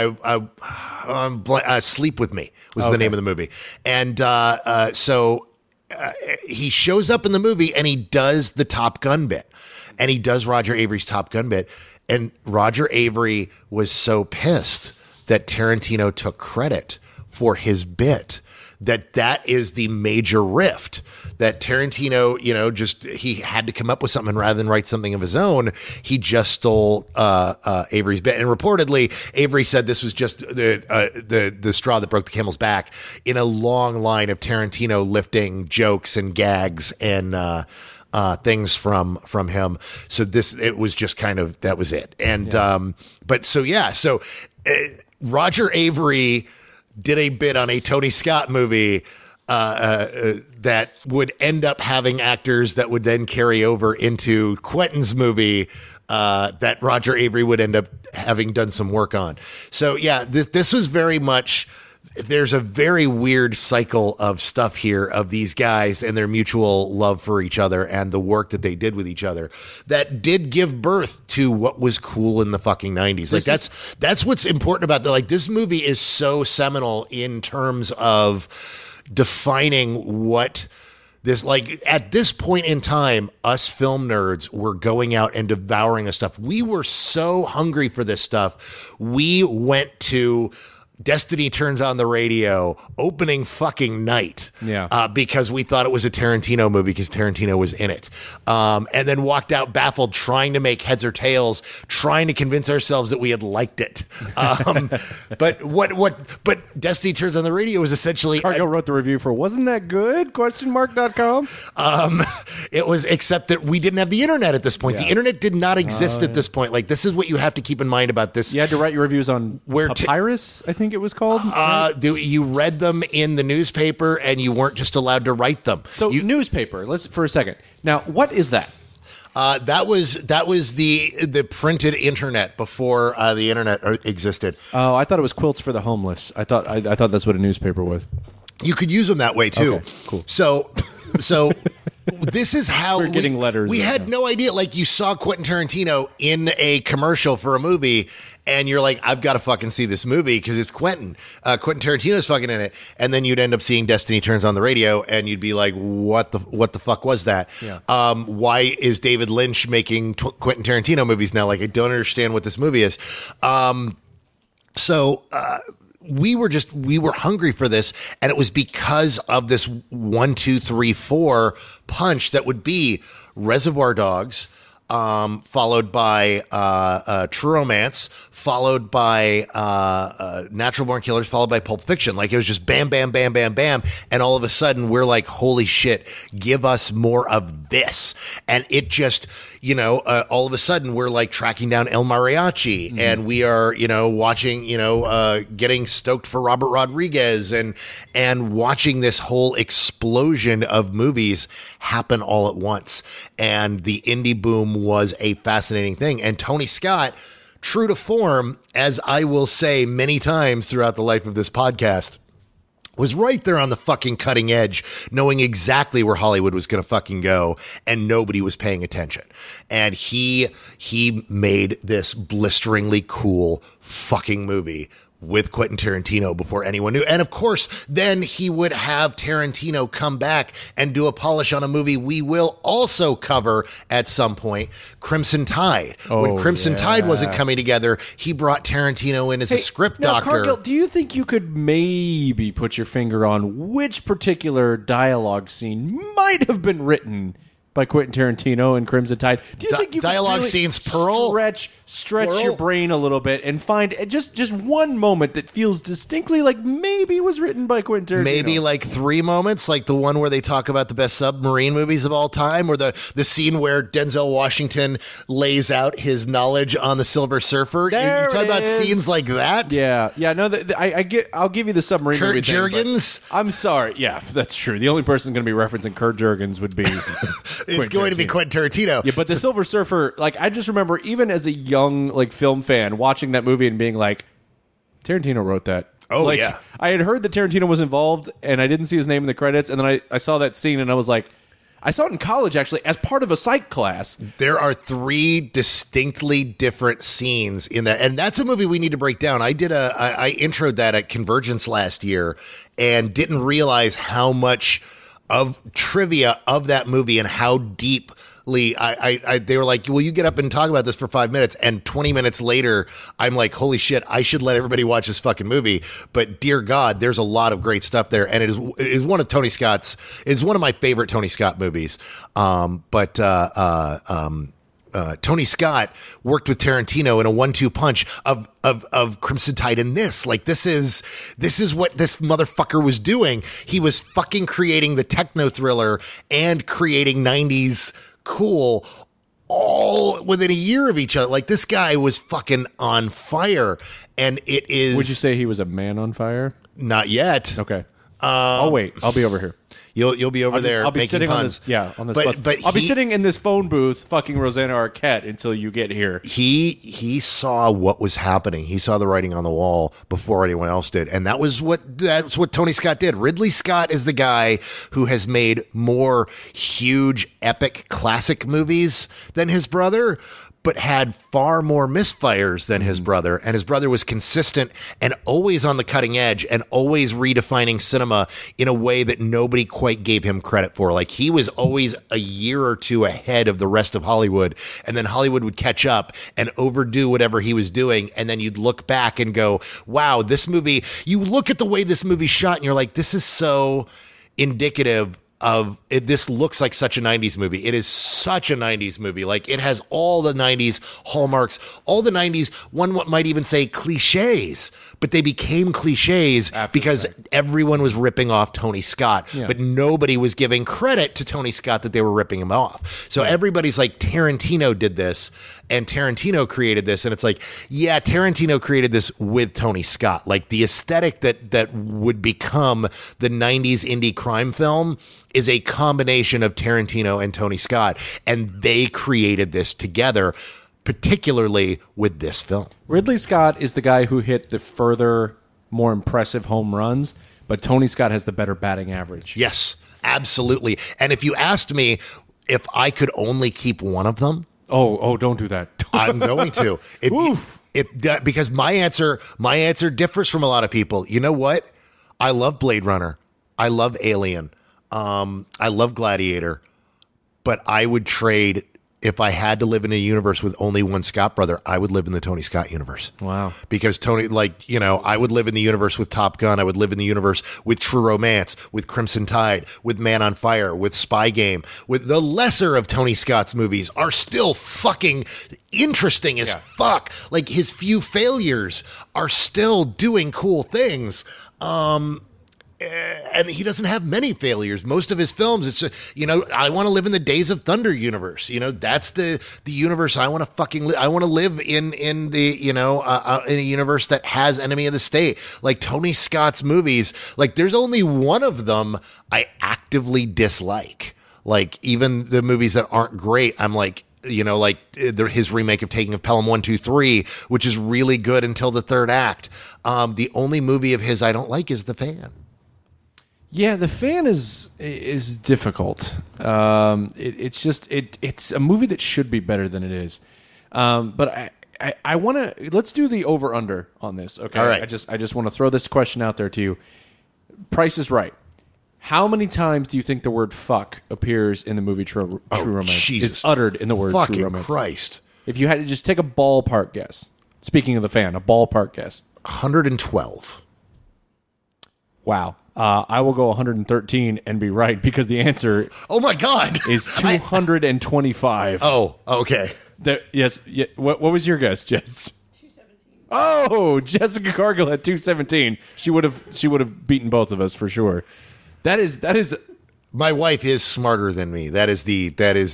Sleep With Me was the name of the movie. And so he shows up in the movie, and he does the Top Gun bit. And he does Roger Avery's Top Gun bit. And Roger Avery was so pissed that Tarantino took credit for his bit. That is the major rift. That Tarantino, he had to come up with something rather than write something of his own. He just stole Avery's bit, and reportedly, Avery said this was just the straw that broke the camel's back in a long line of Tarantino lifting jokes and gags and things from him. So it was just kind of that was it. And Roger Avery did a bit on a Tony Scott movie that would end up having actors that would then carry over into Quentin's movie that Roger Avery would end up having done some work on. So yeah, this was very much. There's a very weird cycle of stuff here of these guys and their mutual love for each other and the work that they did with each other that did give birth to what was cool in the fucking 90s. Like that's what's important about this movie is so seminal in terms of defining what this, like, at this point in time, us film nerds were going out and devouring this stuff. We were so hungry for this stuff. We went to Destiny Turns on the Radio opening fucking night, because we thought it was a Tarantino movie because Tarantino was in it, and then walked out baffled, trying to make heads or tails, trying to convince ourselves that we had liked it. But Destiny Turns on the Radio was essentially Cargill wrote the review for "Wasn't that good?" .com. It was, except that we didn't have the internet at this point. The internet did not exist at this point. Like, this is what you have to keep in mind about this. You had to write your reviews on Papyrus, I think it was called. You read them in the newspaper, and you weren't just allowed to write them. So newspaper. Let's for a second. Now, what is that? That was the printed internet before the internet existed. Oh, I thought it was Quilts for the Homeless. I thought that's what a newspaper was. You could use them that way too. Okay, cool. So this is how we're getting letters. We had no idea. Like, you saw Quentin Tarantino in a commercial for a movie, and you're like, I've got to fucking see this movie because it's Quentin. Quentin Tarantino's fucking in it. And then you'd end up seeing Destiny Turns on the Radio, and you'd be like, what the fuck was that? Yeah. Why is David Lynch making Quentin Tarantino movies now? Like, I don't understand what this movie is. We were hungry for this, and it was because of this 1, 2, 3, 4 punch that would be Reservoir Dogs, followed by True Romance, followed by Natural Born Killers, followed by Pulp Fiction. Like, it was just bam, bam, bam, bam, bam, and all of a sudden we're like, holy shit, give us more of this. And it just, all of a sudden we're like tracking down El Mariachi, and we are, watching, getting stoked for Robert Rodriguez, and watching this whole explosion of movies happen all at once. And the indie boom was a fascinating thing. And Tony Scott, true to form, as I will say many times throughout the life of this podcast, was right there on the fucking cutting edge, knowing exactly where Hollywood was going to fucking go, and nobody was paying attention. And he made this blisteringly cool fucking movie with Quentin Tarantino before anyone knew. And of course, then he would have Tarantino come back and do a polish on a movie we will also cover at some point, Crimson Tide. When Crimson Tide wasn't coming together, he brought Tarantino in as a script doctor. Cargill, do you think you could maybe put your finger on which particular dialogue scene might have been written by Quentin Tarantino and Crimson Tide? Do you think you dialogue could really scenes, Pearl? Stretch Pearl? your brain a little bit and find just one moment that feels distinctly like maybe it was written by Quentin Tarantino? Maybe like 3 moments, like the one where they talk about the best submarine movies of all time, or the scene where Denzel Washington lays out his knowledge on the Silver Surfer. You talk about scenes like that? Yeah. No, I'll give you the submarine Kurt movie thing, Jurgens? I'm sorry. Yeah, that's true. The only person going to be referencing Kurt Jurgens would be It's going to be Quentin Tarantino. Yeah, but the Silver Surfer, like, I just remember even as a young film fan watching that movie and being like, Tarantino wrote that. Oh, yeah. I had heard that Tarantino was involved, and I didn't see his name in the credits, and then I saw that scene, and I was like, I saw it in college, actually, as part of a psych class. There are 3 distinctly different scenes in that, and that's a movie we need to break down. I introed that at Convergence last year and didn't realize how much of trivia of that movie and how deeply they were like, will you get up and talk about this for 5 minutes? And 20 minutes later, I'm like, holy shit, I should let everybody watch this fucking movie. But dear God, there's a lot of great stuff there. And it is one of Tony Scott's, it's one of my favorite Tony Scott movies. Tony Scott worked with Tarantino in a 1-2 punch of Crimson Tide in this. Like, this is what this motherfucker was doing. He was fucking creating the techno thriller and creating 90s cool all within a year of each other. Like, this guy was fucking on fire. And it is... Would you say he was a man on fire? Not yet. Okay. I'll wait. I'll be over here. You'll be over there. I'll be making sitting puns. on this. Yeah, on this bus. But I'll be sitting in this phone booth, fucking Rosanna Arquette until you get here. He saw what was happening. He saw the writing on the wall before anyone else did, and that's what Tony Scott did. Ridley Scott is the guy who has made more huge, epic, classic movies than his brother, but had far more misfires than his brother. And his brother was consistent and always on the cutting edge and always redefining cinema in a way that nobody quite gave him credit for. Like, he was always a year or two ahead of the rest of Hollywood. And then Hollywood would catch up and overdo whatever he was doing. And then you'd look back and go, wow, this movie, you look at the way this movie's shot and you're like, this is so indicative of it. This looks like such a 90s movie. It is such a 90s movie. Like, it has all the 90s hallmarks, all the 90s, one might even say cliches, but they became cliches because everyone was ripping off Tony Scott, but nobody was giving credit to Tony Scott that they were ripping him off. So everybody's like, Tarantino did this and Tarantino created this. And it's like, yeah, Tarantino created this with Tony Scott. Like, the aesthetic that would become the 90s indie crime film is a combination of Tarantino and Tony Scott, and they created this together, particularly with this film. Ridley Scott is the guy who hit the further, more impressive home runs, but Tony Scott has the better batting average. Yes, absolutely. And if you asked me if I could only keep one of them, don't do that. I'm going to. Because my answer differs from a lot of people. You know what? I love Blade Runner. I love Alien. I love Gladiator, but I would trade, if I had to live in a universe with only one Scott brother, I would live in the Tony Scott universe. Wow. Because Tony, I would live in the universe with Top Gun. I would live in the universe with True Romance, with Crimson Tide, with Man on Fire, with Spy Game, with the lesser of Tony Scott's movies are still fucking interesting as fuck. Like, his few failures are still doing cool things. And he doesn't have many failures. Most of his films, it's I want to live in the Days of Thunder universe. That's the universe I want to fucking live. I want to live in the in a universe that has Enemy of the State. Like, Tony Scott's movies, like, there's only one of them I actively dislike. Like, even the movies that aren't great, I'm like, his remake of Taking of Pelham 1, 2, 3, which is really good until the third act. The only movie of his I don't like is The Fan. Yeah, The Fan is difficult. It's a movie that should be better than it is. But I want to, let's do the over under on this. Okay. All right. I just want to throw this question out there to you. Price is Right. How many times do you think the word fuck appears in the movie True Romance? Jesus. Is uttered in the word fucking True Romance. Christ. If you had to just take a ballpark guess. Speaking of The Fan, a ballpark guess. 112. Wow. I will go 113 and be right because the answer oh my God is 225. Oh, okay. Yes. Yeah, what was your guess, Jess? 217. Oh, Jessica Cargill at 217. She would have beaten both of us for sure. That is. My wife is smarter than me. That is the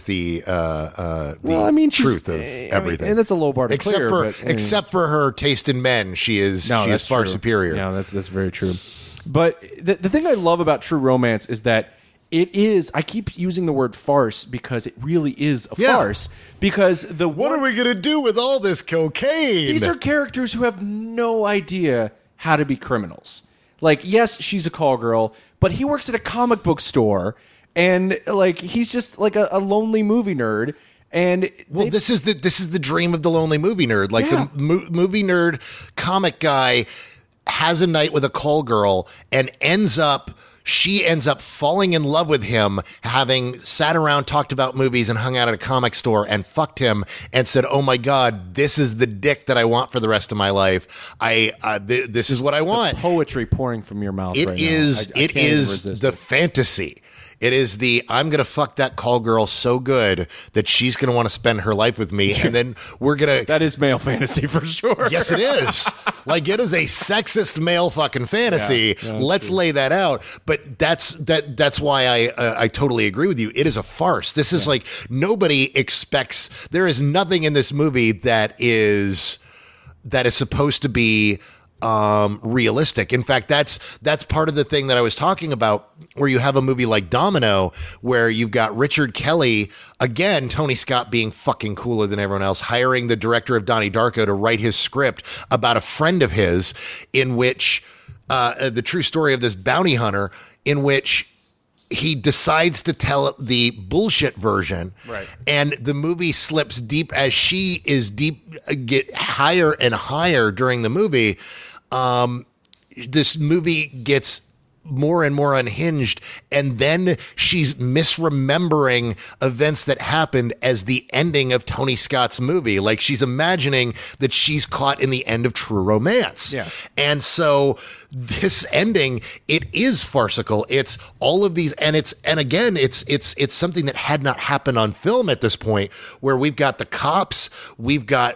truth of everything. And that's a low bar to clear. Except for her taste in men, she is far superior. No, that's very true. But the thing I love about True Romance is that it is, I keep using the word farce because it really is a farce. Because what are we going to do with all this cocaine? These are characters who have no idea how to be criminals. Like, yes, she's a call girl, but he works at a comic book store, and like he's just like a lonely movie nerd. And this is the dream of the lonely movie nerd. Like, the movie nerd comic guy has a night with a call girl and she ends up falling in love with him, having sat around, talked about movies and hung out at a comic store and fucked him and said, oh my God, this is the dick that I want for the rest of my life. This is what I want. The poetry pouring from your mouth. It is the fantasy. It is I'm going to fuck that call girl so good that she's going to want to spend her life with me. And then we're going to... That is male fantasy for sure. Yes, it is. Like, it is a sexist male fucking fantasy. Yeah, let's lay that out. But that's why I totally agree with you. It is a farce. This is like, nobody expects... There is nothing in this movie that is supposed to be realistic. In fact, that's part of the thing that I was talking about, where you have a movie like Domino, where you've got Richard Kelly, again, Tony Scott being fucking cooler than everyone else, hiring the director of Donnie Darko to write his script about a friend of his, in which the true story of this bounty hunter, in which he decides to tell the bullshit version, right? And the movie slips deep as she is get higher and higher during the movie. This movie gets more and more unhinged, and then she's misremembering events that happened as the ending of Tony Scott's movie. Like, she's imagining that she's caught in the end of True Romance. Yeah. And so this ending, it is farcical. It's all of these, and it's something that had not happened on film at this point, where we've got the cops, we've got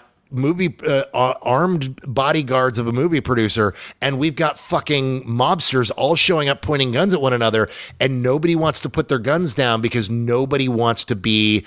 armed bodyguards of a movie producer, and we've got fucking mobsters all showing up pointing guns at one another, and nobody wants to put their guns down because nobody wants to be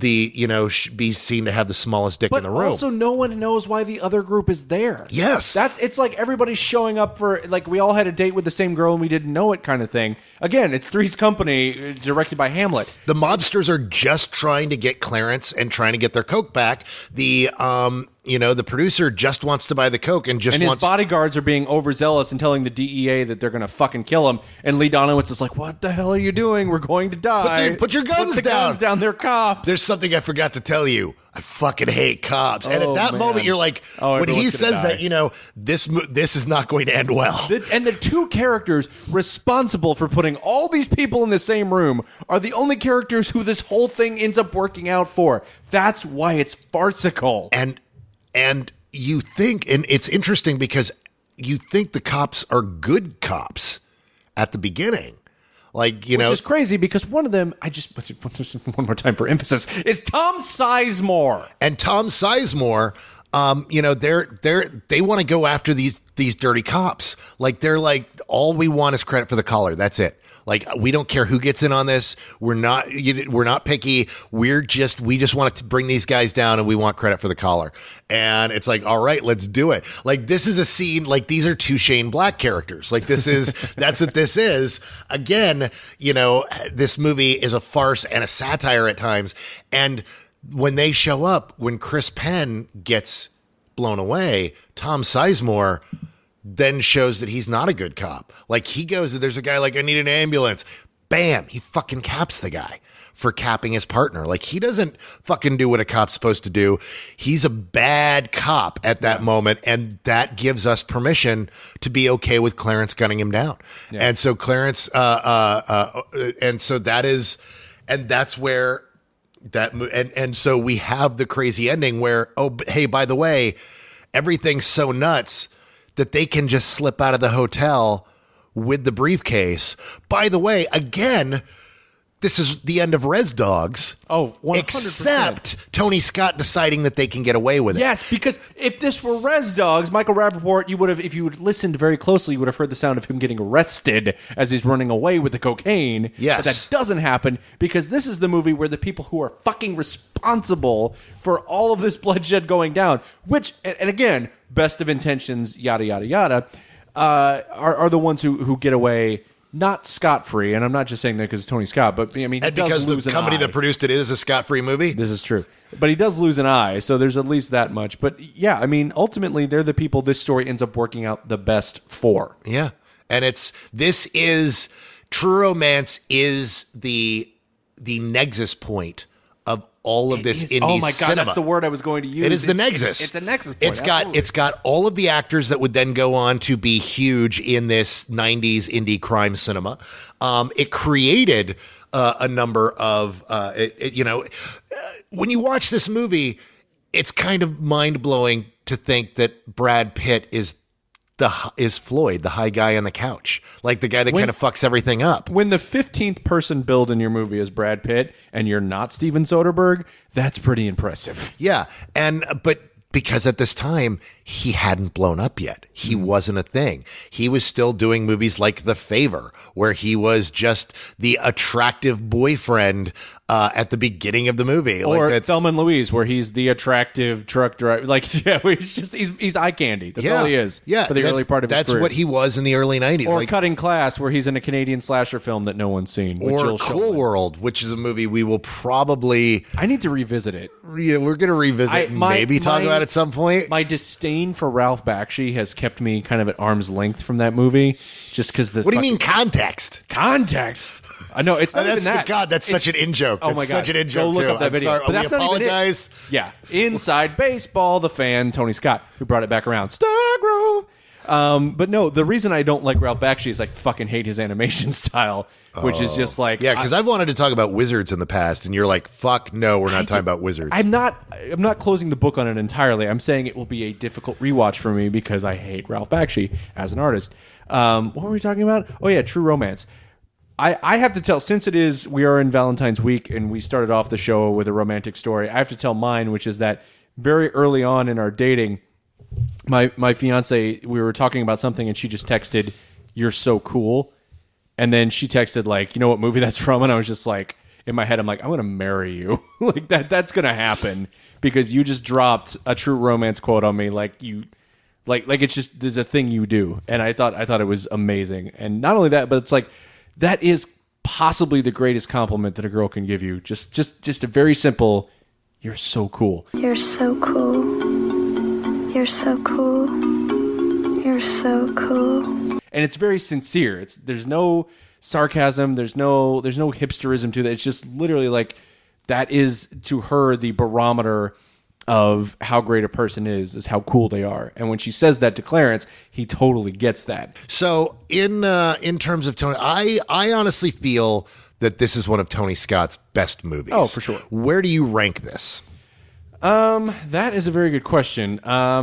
be seen to have the smallest dick in the room. But also, no one knows why the other group is there. Yes. It's like everybody's showing up for, like, we all had a date with the same girl and we didn't know it kind of thing. Again, it's Three's Company, directed by Hamlet. The mobsters are just trying to get Clarence and trying to get their coke back. The producer just wants to buy the coke and his bodyguards are being overzealous and telling the DEA that they're going to fucking kill him. And Lee Donowitz is like, "What the hell are you doing? We're going to die. Put your guns Put the down. Guns down. They're cops." There's something I forgot to tell you. I fucking hate cops. And at that moment, you're like, when he says that, this is not going to end well. And the two characters responsible for putting all these people in the same room are the only characters who this whole thing ends up working out for. That's why it's farcical. And you think, and it's interesting because you think the cops are good cops at the beginning. Which is crazy because one of them, one more time for emphasis, is Tom Sizemore. And Tom Sizemore, they want to go after these dirty cops. Like, they're like, all we want is credit for the collar. That's it. Like, we don't care who gets in on this. We're not picky. We just want to bring these guys down, and we want credit for the collar. And it's like, all right, let's do it. Like, this is a scene, like, these are two Shane Black characters. Like, that's what this is. Again, this movie is a farce and a satire at times. And when they show up, when Chris Penn gets blown away, Tom Sizemore then shows that he's not a good cop. Like, he goes, there's a guy like, I need an ambulance. Bam, he fucking caps the guy for capping his partner. Like, he doesn't fucking do what a cop's supposed to do. He's a bad cop at that moment, and that gives us permission to be okay with Clarence gunning him down. Yeah. And so Clarence, and so that is, and that's where that, and so we have the crazy ending where, oh, hey, by the way, everything's so nuts that they can just slip out of the hotel with the briefcase. By the way, again, this is the end of Res Dogs. Oh, 100%. Except Tony Scott deciding that they can get away with it. Yes, because if this were Res Dogs, Michael Rappaport, if you would listened very closely, you would have heard the sound of him getting arrested as he's running away with the cocaine. Yes. But that doesn't happen because this is the movie where the people who are fucking responsible for all of this bloodshed going down, which, and again, best of intentions, yada, yada, yada, are the ones who get away not scot-free. And I'm not just saying that because it's Tony Scott, but I mean, and because the company that produced it is a scot-free movie. This is true. But he does lose an eye, so there's at least that much. But yeah, I mean, ultimately, they're the people this story ends up working out the best for. Yeah. And True Romance is the nexus point of all of this indie cinema. Oh my God, that's the word I was going to use. It is the nexus. It's a nexus point. It's got all of the actors that would then go on to be huge in this 90s indie crime cinema. It created a number of, when you watch this movie, it's kind of mind-blowing to think that Brad Pitt is Floyd, the high guy on the couch, like the guy that kind of fucks everything up. When the 15th person billed in your movie is Brad Pitt and you're not Steven Soderbergh, that's pretty impressive. Yeah, but because at this time he hadn't blown up yet. He wasn't a thing. He was still doing movies like The Favor, where he was just the attractive boyfriend at the beginning of the movie. Or that's Thelma and Louise, where he's the attractive truck driver. Like, yeah, he's eye candy. That's all he is. Yeah, for the early part of his that's career. what he was in the early 90s. Or Cutting Class, where he's in a Canadian slasher film that no one's seen. Or Cool World, which is a movie we will probably... I need to revisit it. Yeah, we're going to revisit and maybe talk about it at some point. My disdain for Ralph Bakshi has kept me kind of at arm's length from that movie, just because the... What do you mean context? Context? I know it's not even that. God, that's such an in-joke. Oh my God. Such an in-joke, Go look too. up that video. Sorry, but that's we not even it. apologize. Yeah. Inside Baseball, the fan, Tony Scott, who brought it back around. Stargrove. But no, the reason I don't like Ralph Bakshi is I fucking hate his animation style, which is just like... Yeah, because I've wanted to talk about Wizards in the past, and you're like, fuck, no, we're not talking about Wizards. I'm not closing the book on it entirely. I'm saying it will be a difficult rewatch for me because I hate Ralph Bakshi as an artist. What were we talking about? Oh, yeah, True Romance. I have to tell, since we are in Valentine's week and we started off the show with a romantic story, I have to tell mine, which is that very early on in our dating, my fiance, we were talking about something and she just texted, "You're so cool." And then she texted like, "You know what movie that's from?" And I was just like, in my head, I'm like, "I'm going to marry you." Like that's going to happen because you just dropped a True Romance quote on me. Like it's just, there's a thing you do. And I thought it was amazing. And not only that, but it's like, that is possibly the greatest compliment that a girl can give you. Just a very simple, "You're so cool." You're so cool. You're so cool. You're so cool. And it's very sincere. There's no sarcasm. There's no hipsterism to that. It's just literally like, that is to her the barometer of how great a person is how cool they are. And when she says that to Clarence, he totally gets that. So in terms of Tony, I honestly feel that this is one of Tony Scott's best movies. Oh, for sure. Where do you rank this? That is a very good question.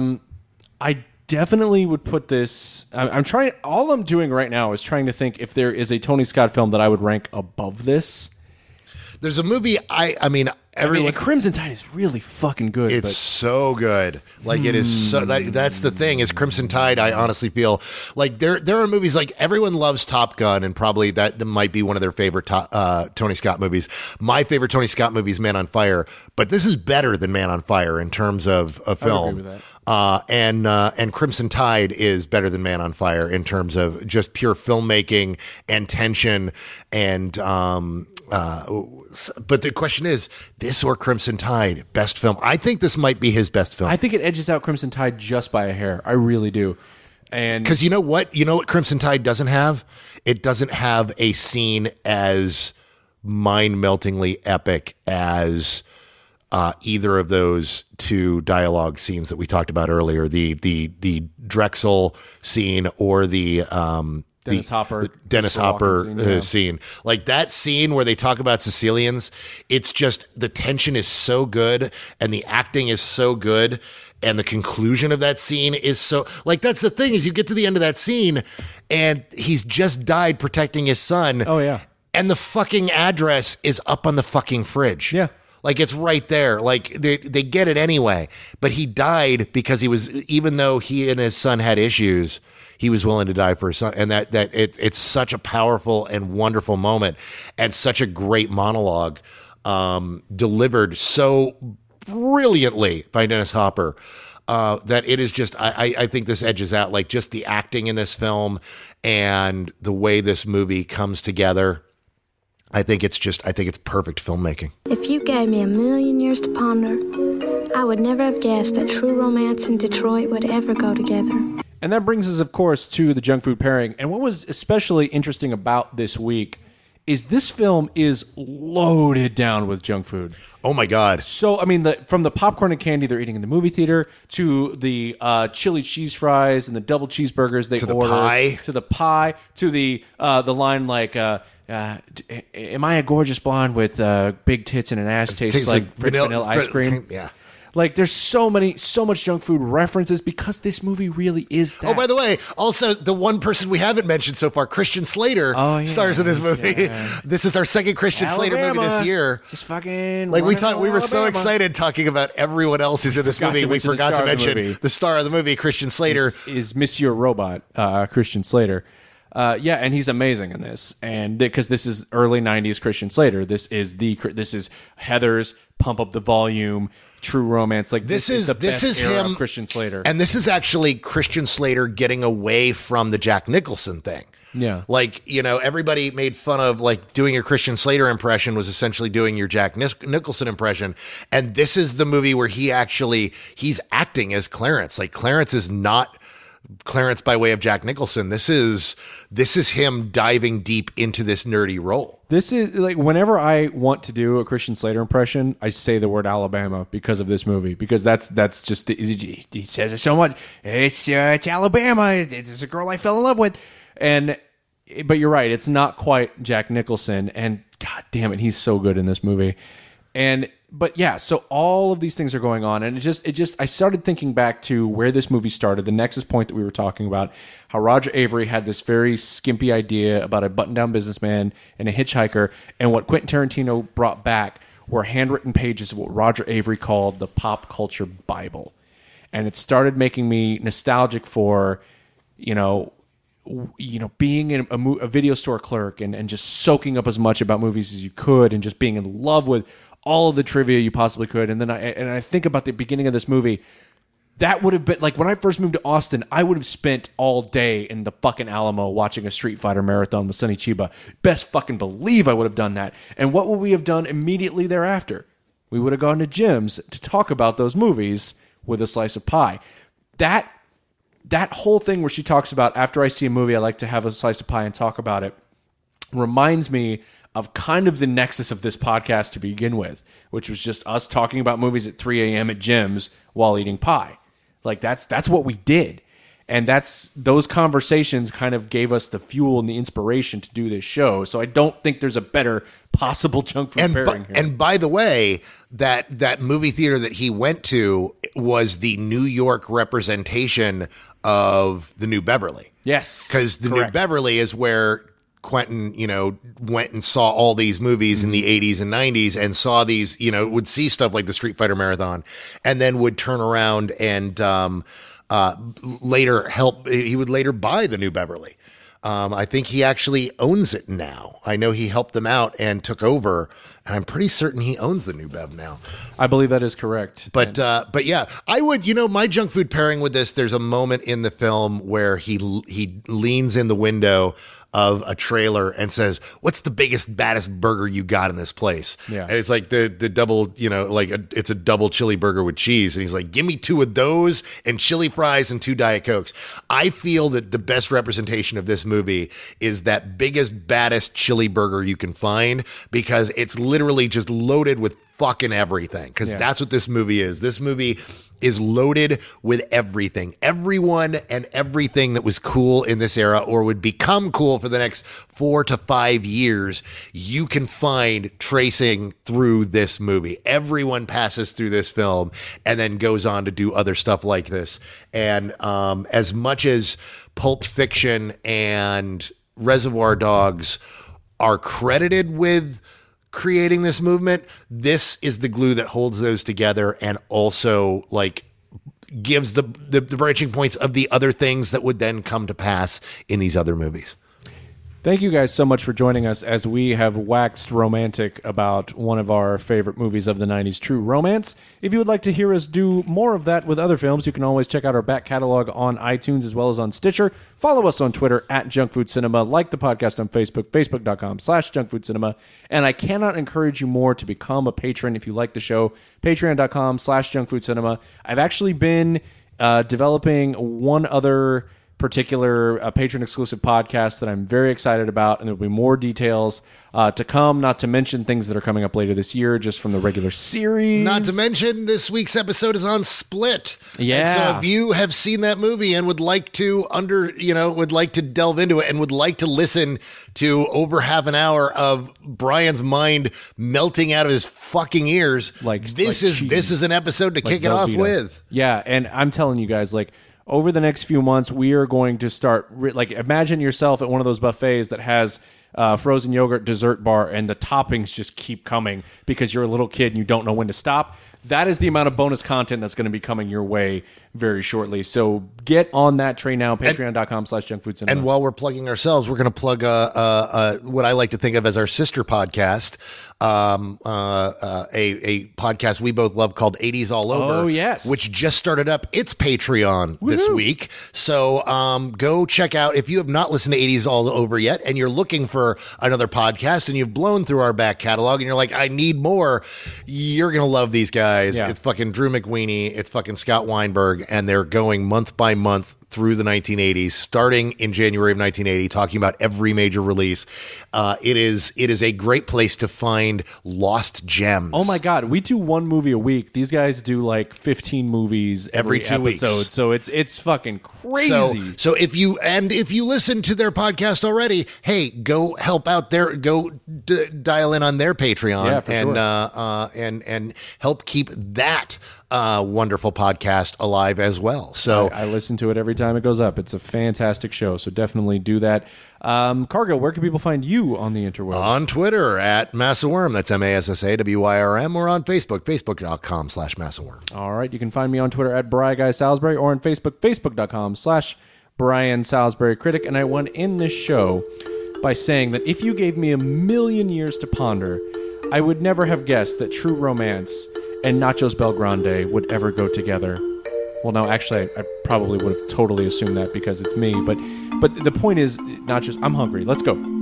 I definitely would put this... I'm trying... All I'm doing right now is trying to think if there is a Tony Scott film that I would rank above this. There's a movie, I mean, everyone... Crimson Tide is really fucking good. It's so good. Like, it is so... That's the thing, is Crimson Tide, I honestly feel... Like, there are movies, like, everyone loves Top Gun, and probably that might be one of their favorite Tony Scott movies. My favorite Tony Scott movie is Man on Fire, but this is better than Man on Fire in terms of a film. I would agree with that. And Crimson Tide is better than Man on Fire in terms of just pure filmmaking and tension and... but the question is, this or Crimson Tide, best film? I think this might be his best film. I think it edges out Crimson Tide just by a hair. I really do. And because you know what Crimson Tide doesn't have? It doesn't have a scene as mind-meltingly epic as either of those two dialogue scenes that we talked about earlier, the Drexel scene or the Dennis Hopper scene. Like that scene where they talk about Sicilians, it's just, the tension is so good and the acting is so good and the conclusion of that scene is so, like, that's the thing, is you get to the end of that scene and he's just died protecting his son. Oh yeah. And the fucking address is up on the fucking fridge. Yeah. Like, it's right there. Like, they get it anyway. But he died because even though he and his son had issues, he was willing to die for his son. And it's such a powerful and wonderful moment and such a great monologue, delivered so brilliantly by Dennis Hopper, that it is just, I think this edges out, like, just the acting in this film and the way this movie comes together. I think it's perfect filmmaking. If you gave me 1,000,000 years to ponder, I would never have guessed that True Romance and Detroit would ever go together. And that brings us, of course, to the junk food pairing. And what was especially interesting about this week is this film is loaded down with junk food. Oh my God. So, I mean, from the popcorn and candy they're eating in the movie theater to the chili cheese fries and the double cheeseburgers they order. To the pie. To the line like... am I a gorgeous blonde with big tits and an ass tastes like rich vanilla ice cream? Yeah. Like, there's so much junk food references because this movie really is that. Oh, by the way, also the one person we haven't mentioned so far, Christian Slater, stars in this movie. Yeah. This is our second Christian Slater movie this year. Just fucking. Like, we were so excited talking about everyone else who's in this movie. We forgot to mention the star of the movie, Christian Slater. Is Monsieur Robot, Christian Slater. Yeah, and he's amazing in this, and because this is early '90s Christian Slater. This is Heathers, Pump Up the Volume, True Romance. Like this is the best era of Christian Slater, and this is actually Christian Slater getting away from the Jack Nicholson thing. Yeah, like everybody made fun of like doing a Christian Slater impression was essentially doing your Jack Nicholson impression, and this is the movie where he's acting as Clarence. Like Clarence is not Clarence by way of Jack Nicholson. This is him diving deep into this nerdy role. This is like whenever I want to do a Christian Slater impression, I say the word Alabama because of this movie, because that's just he says it so much. It's Alabama. It's a girl I fell in love with, but you're right. It's not quite Jack Nicholson, and God damn it, he's so good in this movie. But yeah, so all of these things are going on, and it just I started thinking back to where this movie started, the nexus point that we were talking about, how Roger Avary had this very skimpy idea about a button-down businessman and a hitchhiker, and what Quentin Tarantino brought back were handwritten pages of what Roger Avary called the pop culture Bible. And it started making me nostalgic for, being in a video store clerk and just soaking up as much about movies as you could and just being in love with all of the trivia you possibly could. And then I think about the beginning of this movie. That would have been like when I first moved to Austin, I would have spent all day in the fucking Alamo watching a Street Fighter marathon with Sonny Chiba. Best fucking believe I would have done that. And what would we have done immediately thereafter? We would have gone to Jim's to talk about those movies with a slice of pie. That whole thing where she talks about, after I see a movie, I like to have a slice of pie and talk about it, reminds me of kind of the nexus of this podcast to begin with, which was just us talking about movies at 3 a.m. at Jim's while eating pie. Like that's what we did. And those conversations kind of gave us the fuel and the inspiration to do this show. So I don't think there's a better possible junk food pairing here. And by the way, that movie theater that he went to was the New York representation of the New Beverly. Yes. Because the New Beverly is where Quentin, went and saw all these movies in the 80s and 90s and saw these, would see stuff like the Street Fighter Marathon and then would turn around and he would later buy the New Beverly. I think he actually owns it now. I know he helped them out and took over, and I'm pretty certain he owns the New Bev now. I believe that is correct. But yeah, I would, my junk food pairing with this, there's a moment in the film where he leans in the window of a trailer and says, "What's the biggest, baddest burger you got in this place?" Yeah. And it's like the double, it's a double chili burger with cheese. And he's like, "Give me 2 of those and chili fries and 2 Diet Cokes." I feel that the best representation of this movie is that biggest, baddest chili burger you can find, because it's literally just loaded with fucking everything. Because that's what this movie is. This movie is loaded with everything. Everyone and everything that was cool in this era or would become cool for the next 4 to 5 years, you can find tracing through this movie. Everyone passes through this film and then goes on to do other stuff like this. And as much as Pulp Fiction and Reservoir Dogs are credited with creating this movement, this is the glue that holds those together and also gives the branching points of the other things that would then come to pass in these other movies. Thank you guys so much for joining us as we have waxed romantic about one of our favorite movies of the 90s, True Romance. If you would like to hear us do more of that with other films, you can always check out our back catalog on iTunes as well as on Stitcher. Follow us on Twitter at JunkFoodCinema. Like the podcast on Facebook, facebook.com/JunkFoodCinema. And I cannot encourage you more to become a patron if you like the show, patreon.com/JunkFoodCinema. I've actually been developing one other particular patron-exclusive podcast that I'm very excited about, and there'll be more details to come, not to mention things that are coming up later this year just from the regular series. Not to mention this week's episode is on Split. Yeah. And so if you have seen that movie and would like to delve into it and would like to listen to over half an hour of Brian's mind melting out of his fucking ears, this is an episode to kick it off with. Yeah, and I'm telling you guys, over the next few months, we are going to start, imagine yourself at one of those buffets that has frozen yogurt dessert bar, and the toppings just keep coming because you're a little kid and you don't know when to stop. That is the amount of bonus content that's going to be coming your way very shortly. So get on that train now, patreon.com/junkfoodcinema. And while we're plugging ourselves, we're going to plug what I like to think of as our sister podcast, a podcast we both love called 80s All Over. Oh, yes. Which just started up its Patreon this week. So go check out, if you have not listened to 80s All Over yet, and you're looking for another podcast, and you've blown through our back catalog, and you're like, I need more, you're going to love these guys. Yeah. It's fucking Drew McWeeny, it's fucking Scott Weinberg, and they're going month by month through the 1980s, starting in January of 1980, talking about every major release. It is a great place to find lost gems. Oh my God, we do one movie a week. These guys do like 15 movies every 2 weeks. So it's fucking crazy. So if you listen to their podcast already, hey, go help out go dial in on their Patreon and help keep that wonderful podcast alive as well. So I listen to it every time it goes up. It's a fantastic show, so definitely do that. Cargill, where can people find you on the interwebs? On Twitter at Massaworm, that's MASSAWIRM, or on Facebook, facebook.com/Massaworm. All right, you can find me on Twitter at BriGuySalisbury, or on Facebook, facebook.com/Brian Salisbury Critic. And I want to end this show by saying that if you gave me 1,000,000 years to ponder, I would never have guessed that True Romance and Nachos Belgrande would ever go together. Well, no, actually, I probably would have totally assumed that because it's me. But the point is, Nachos, I'm hungry. Let's go.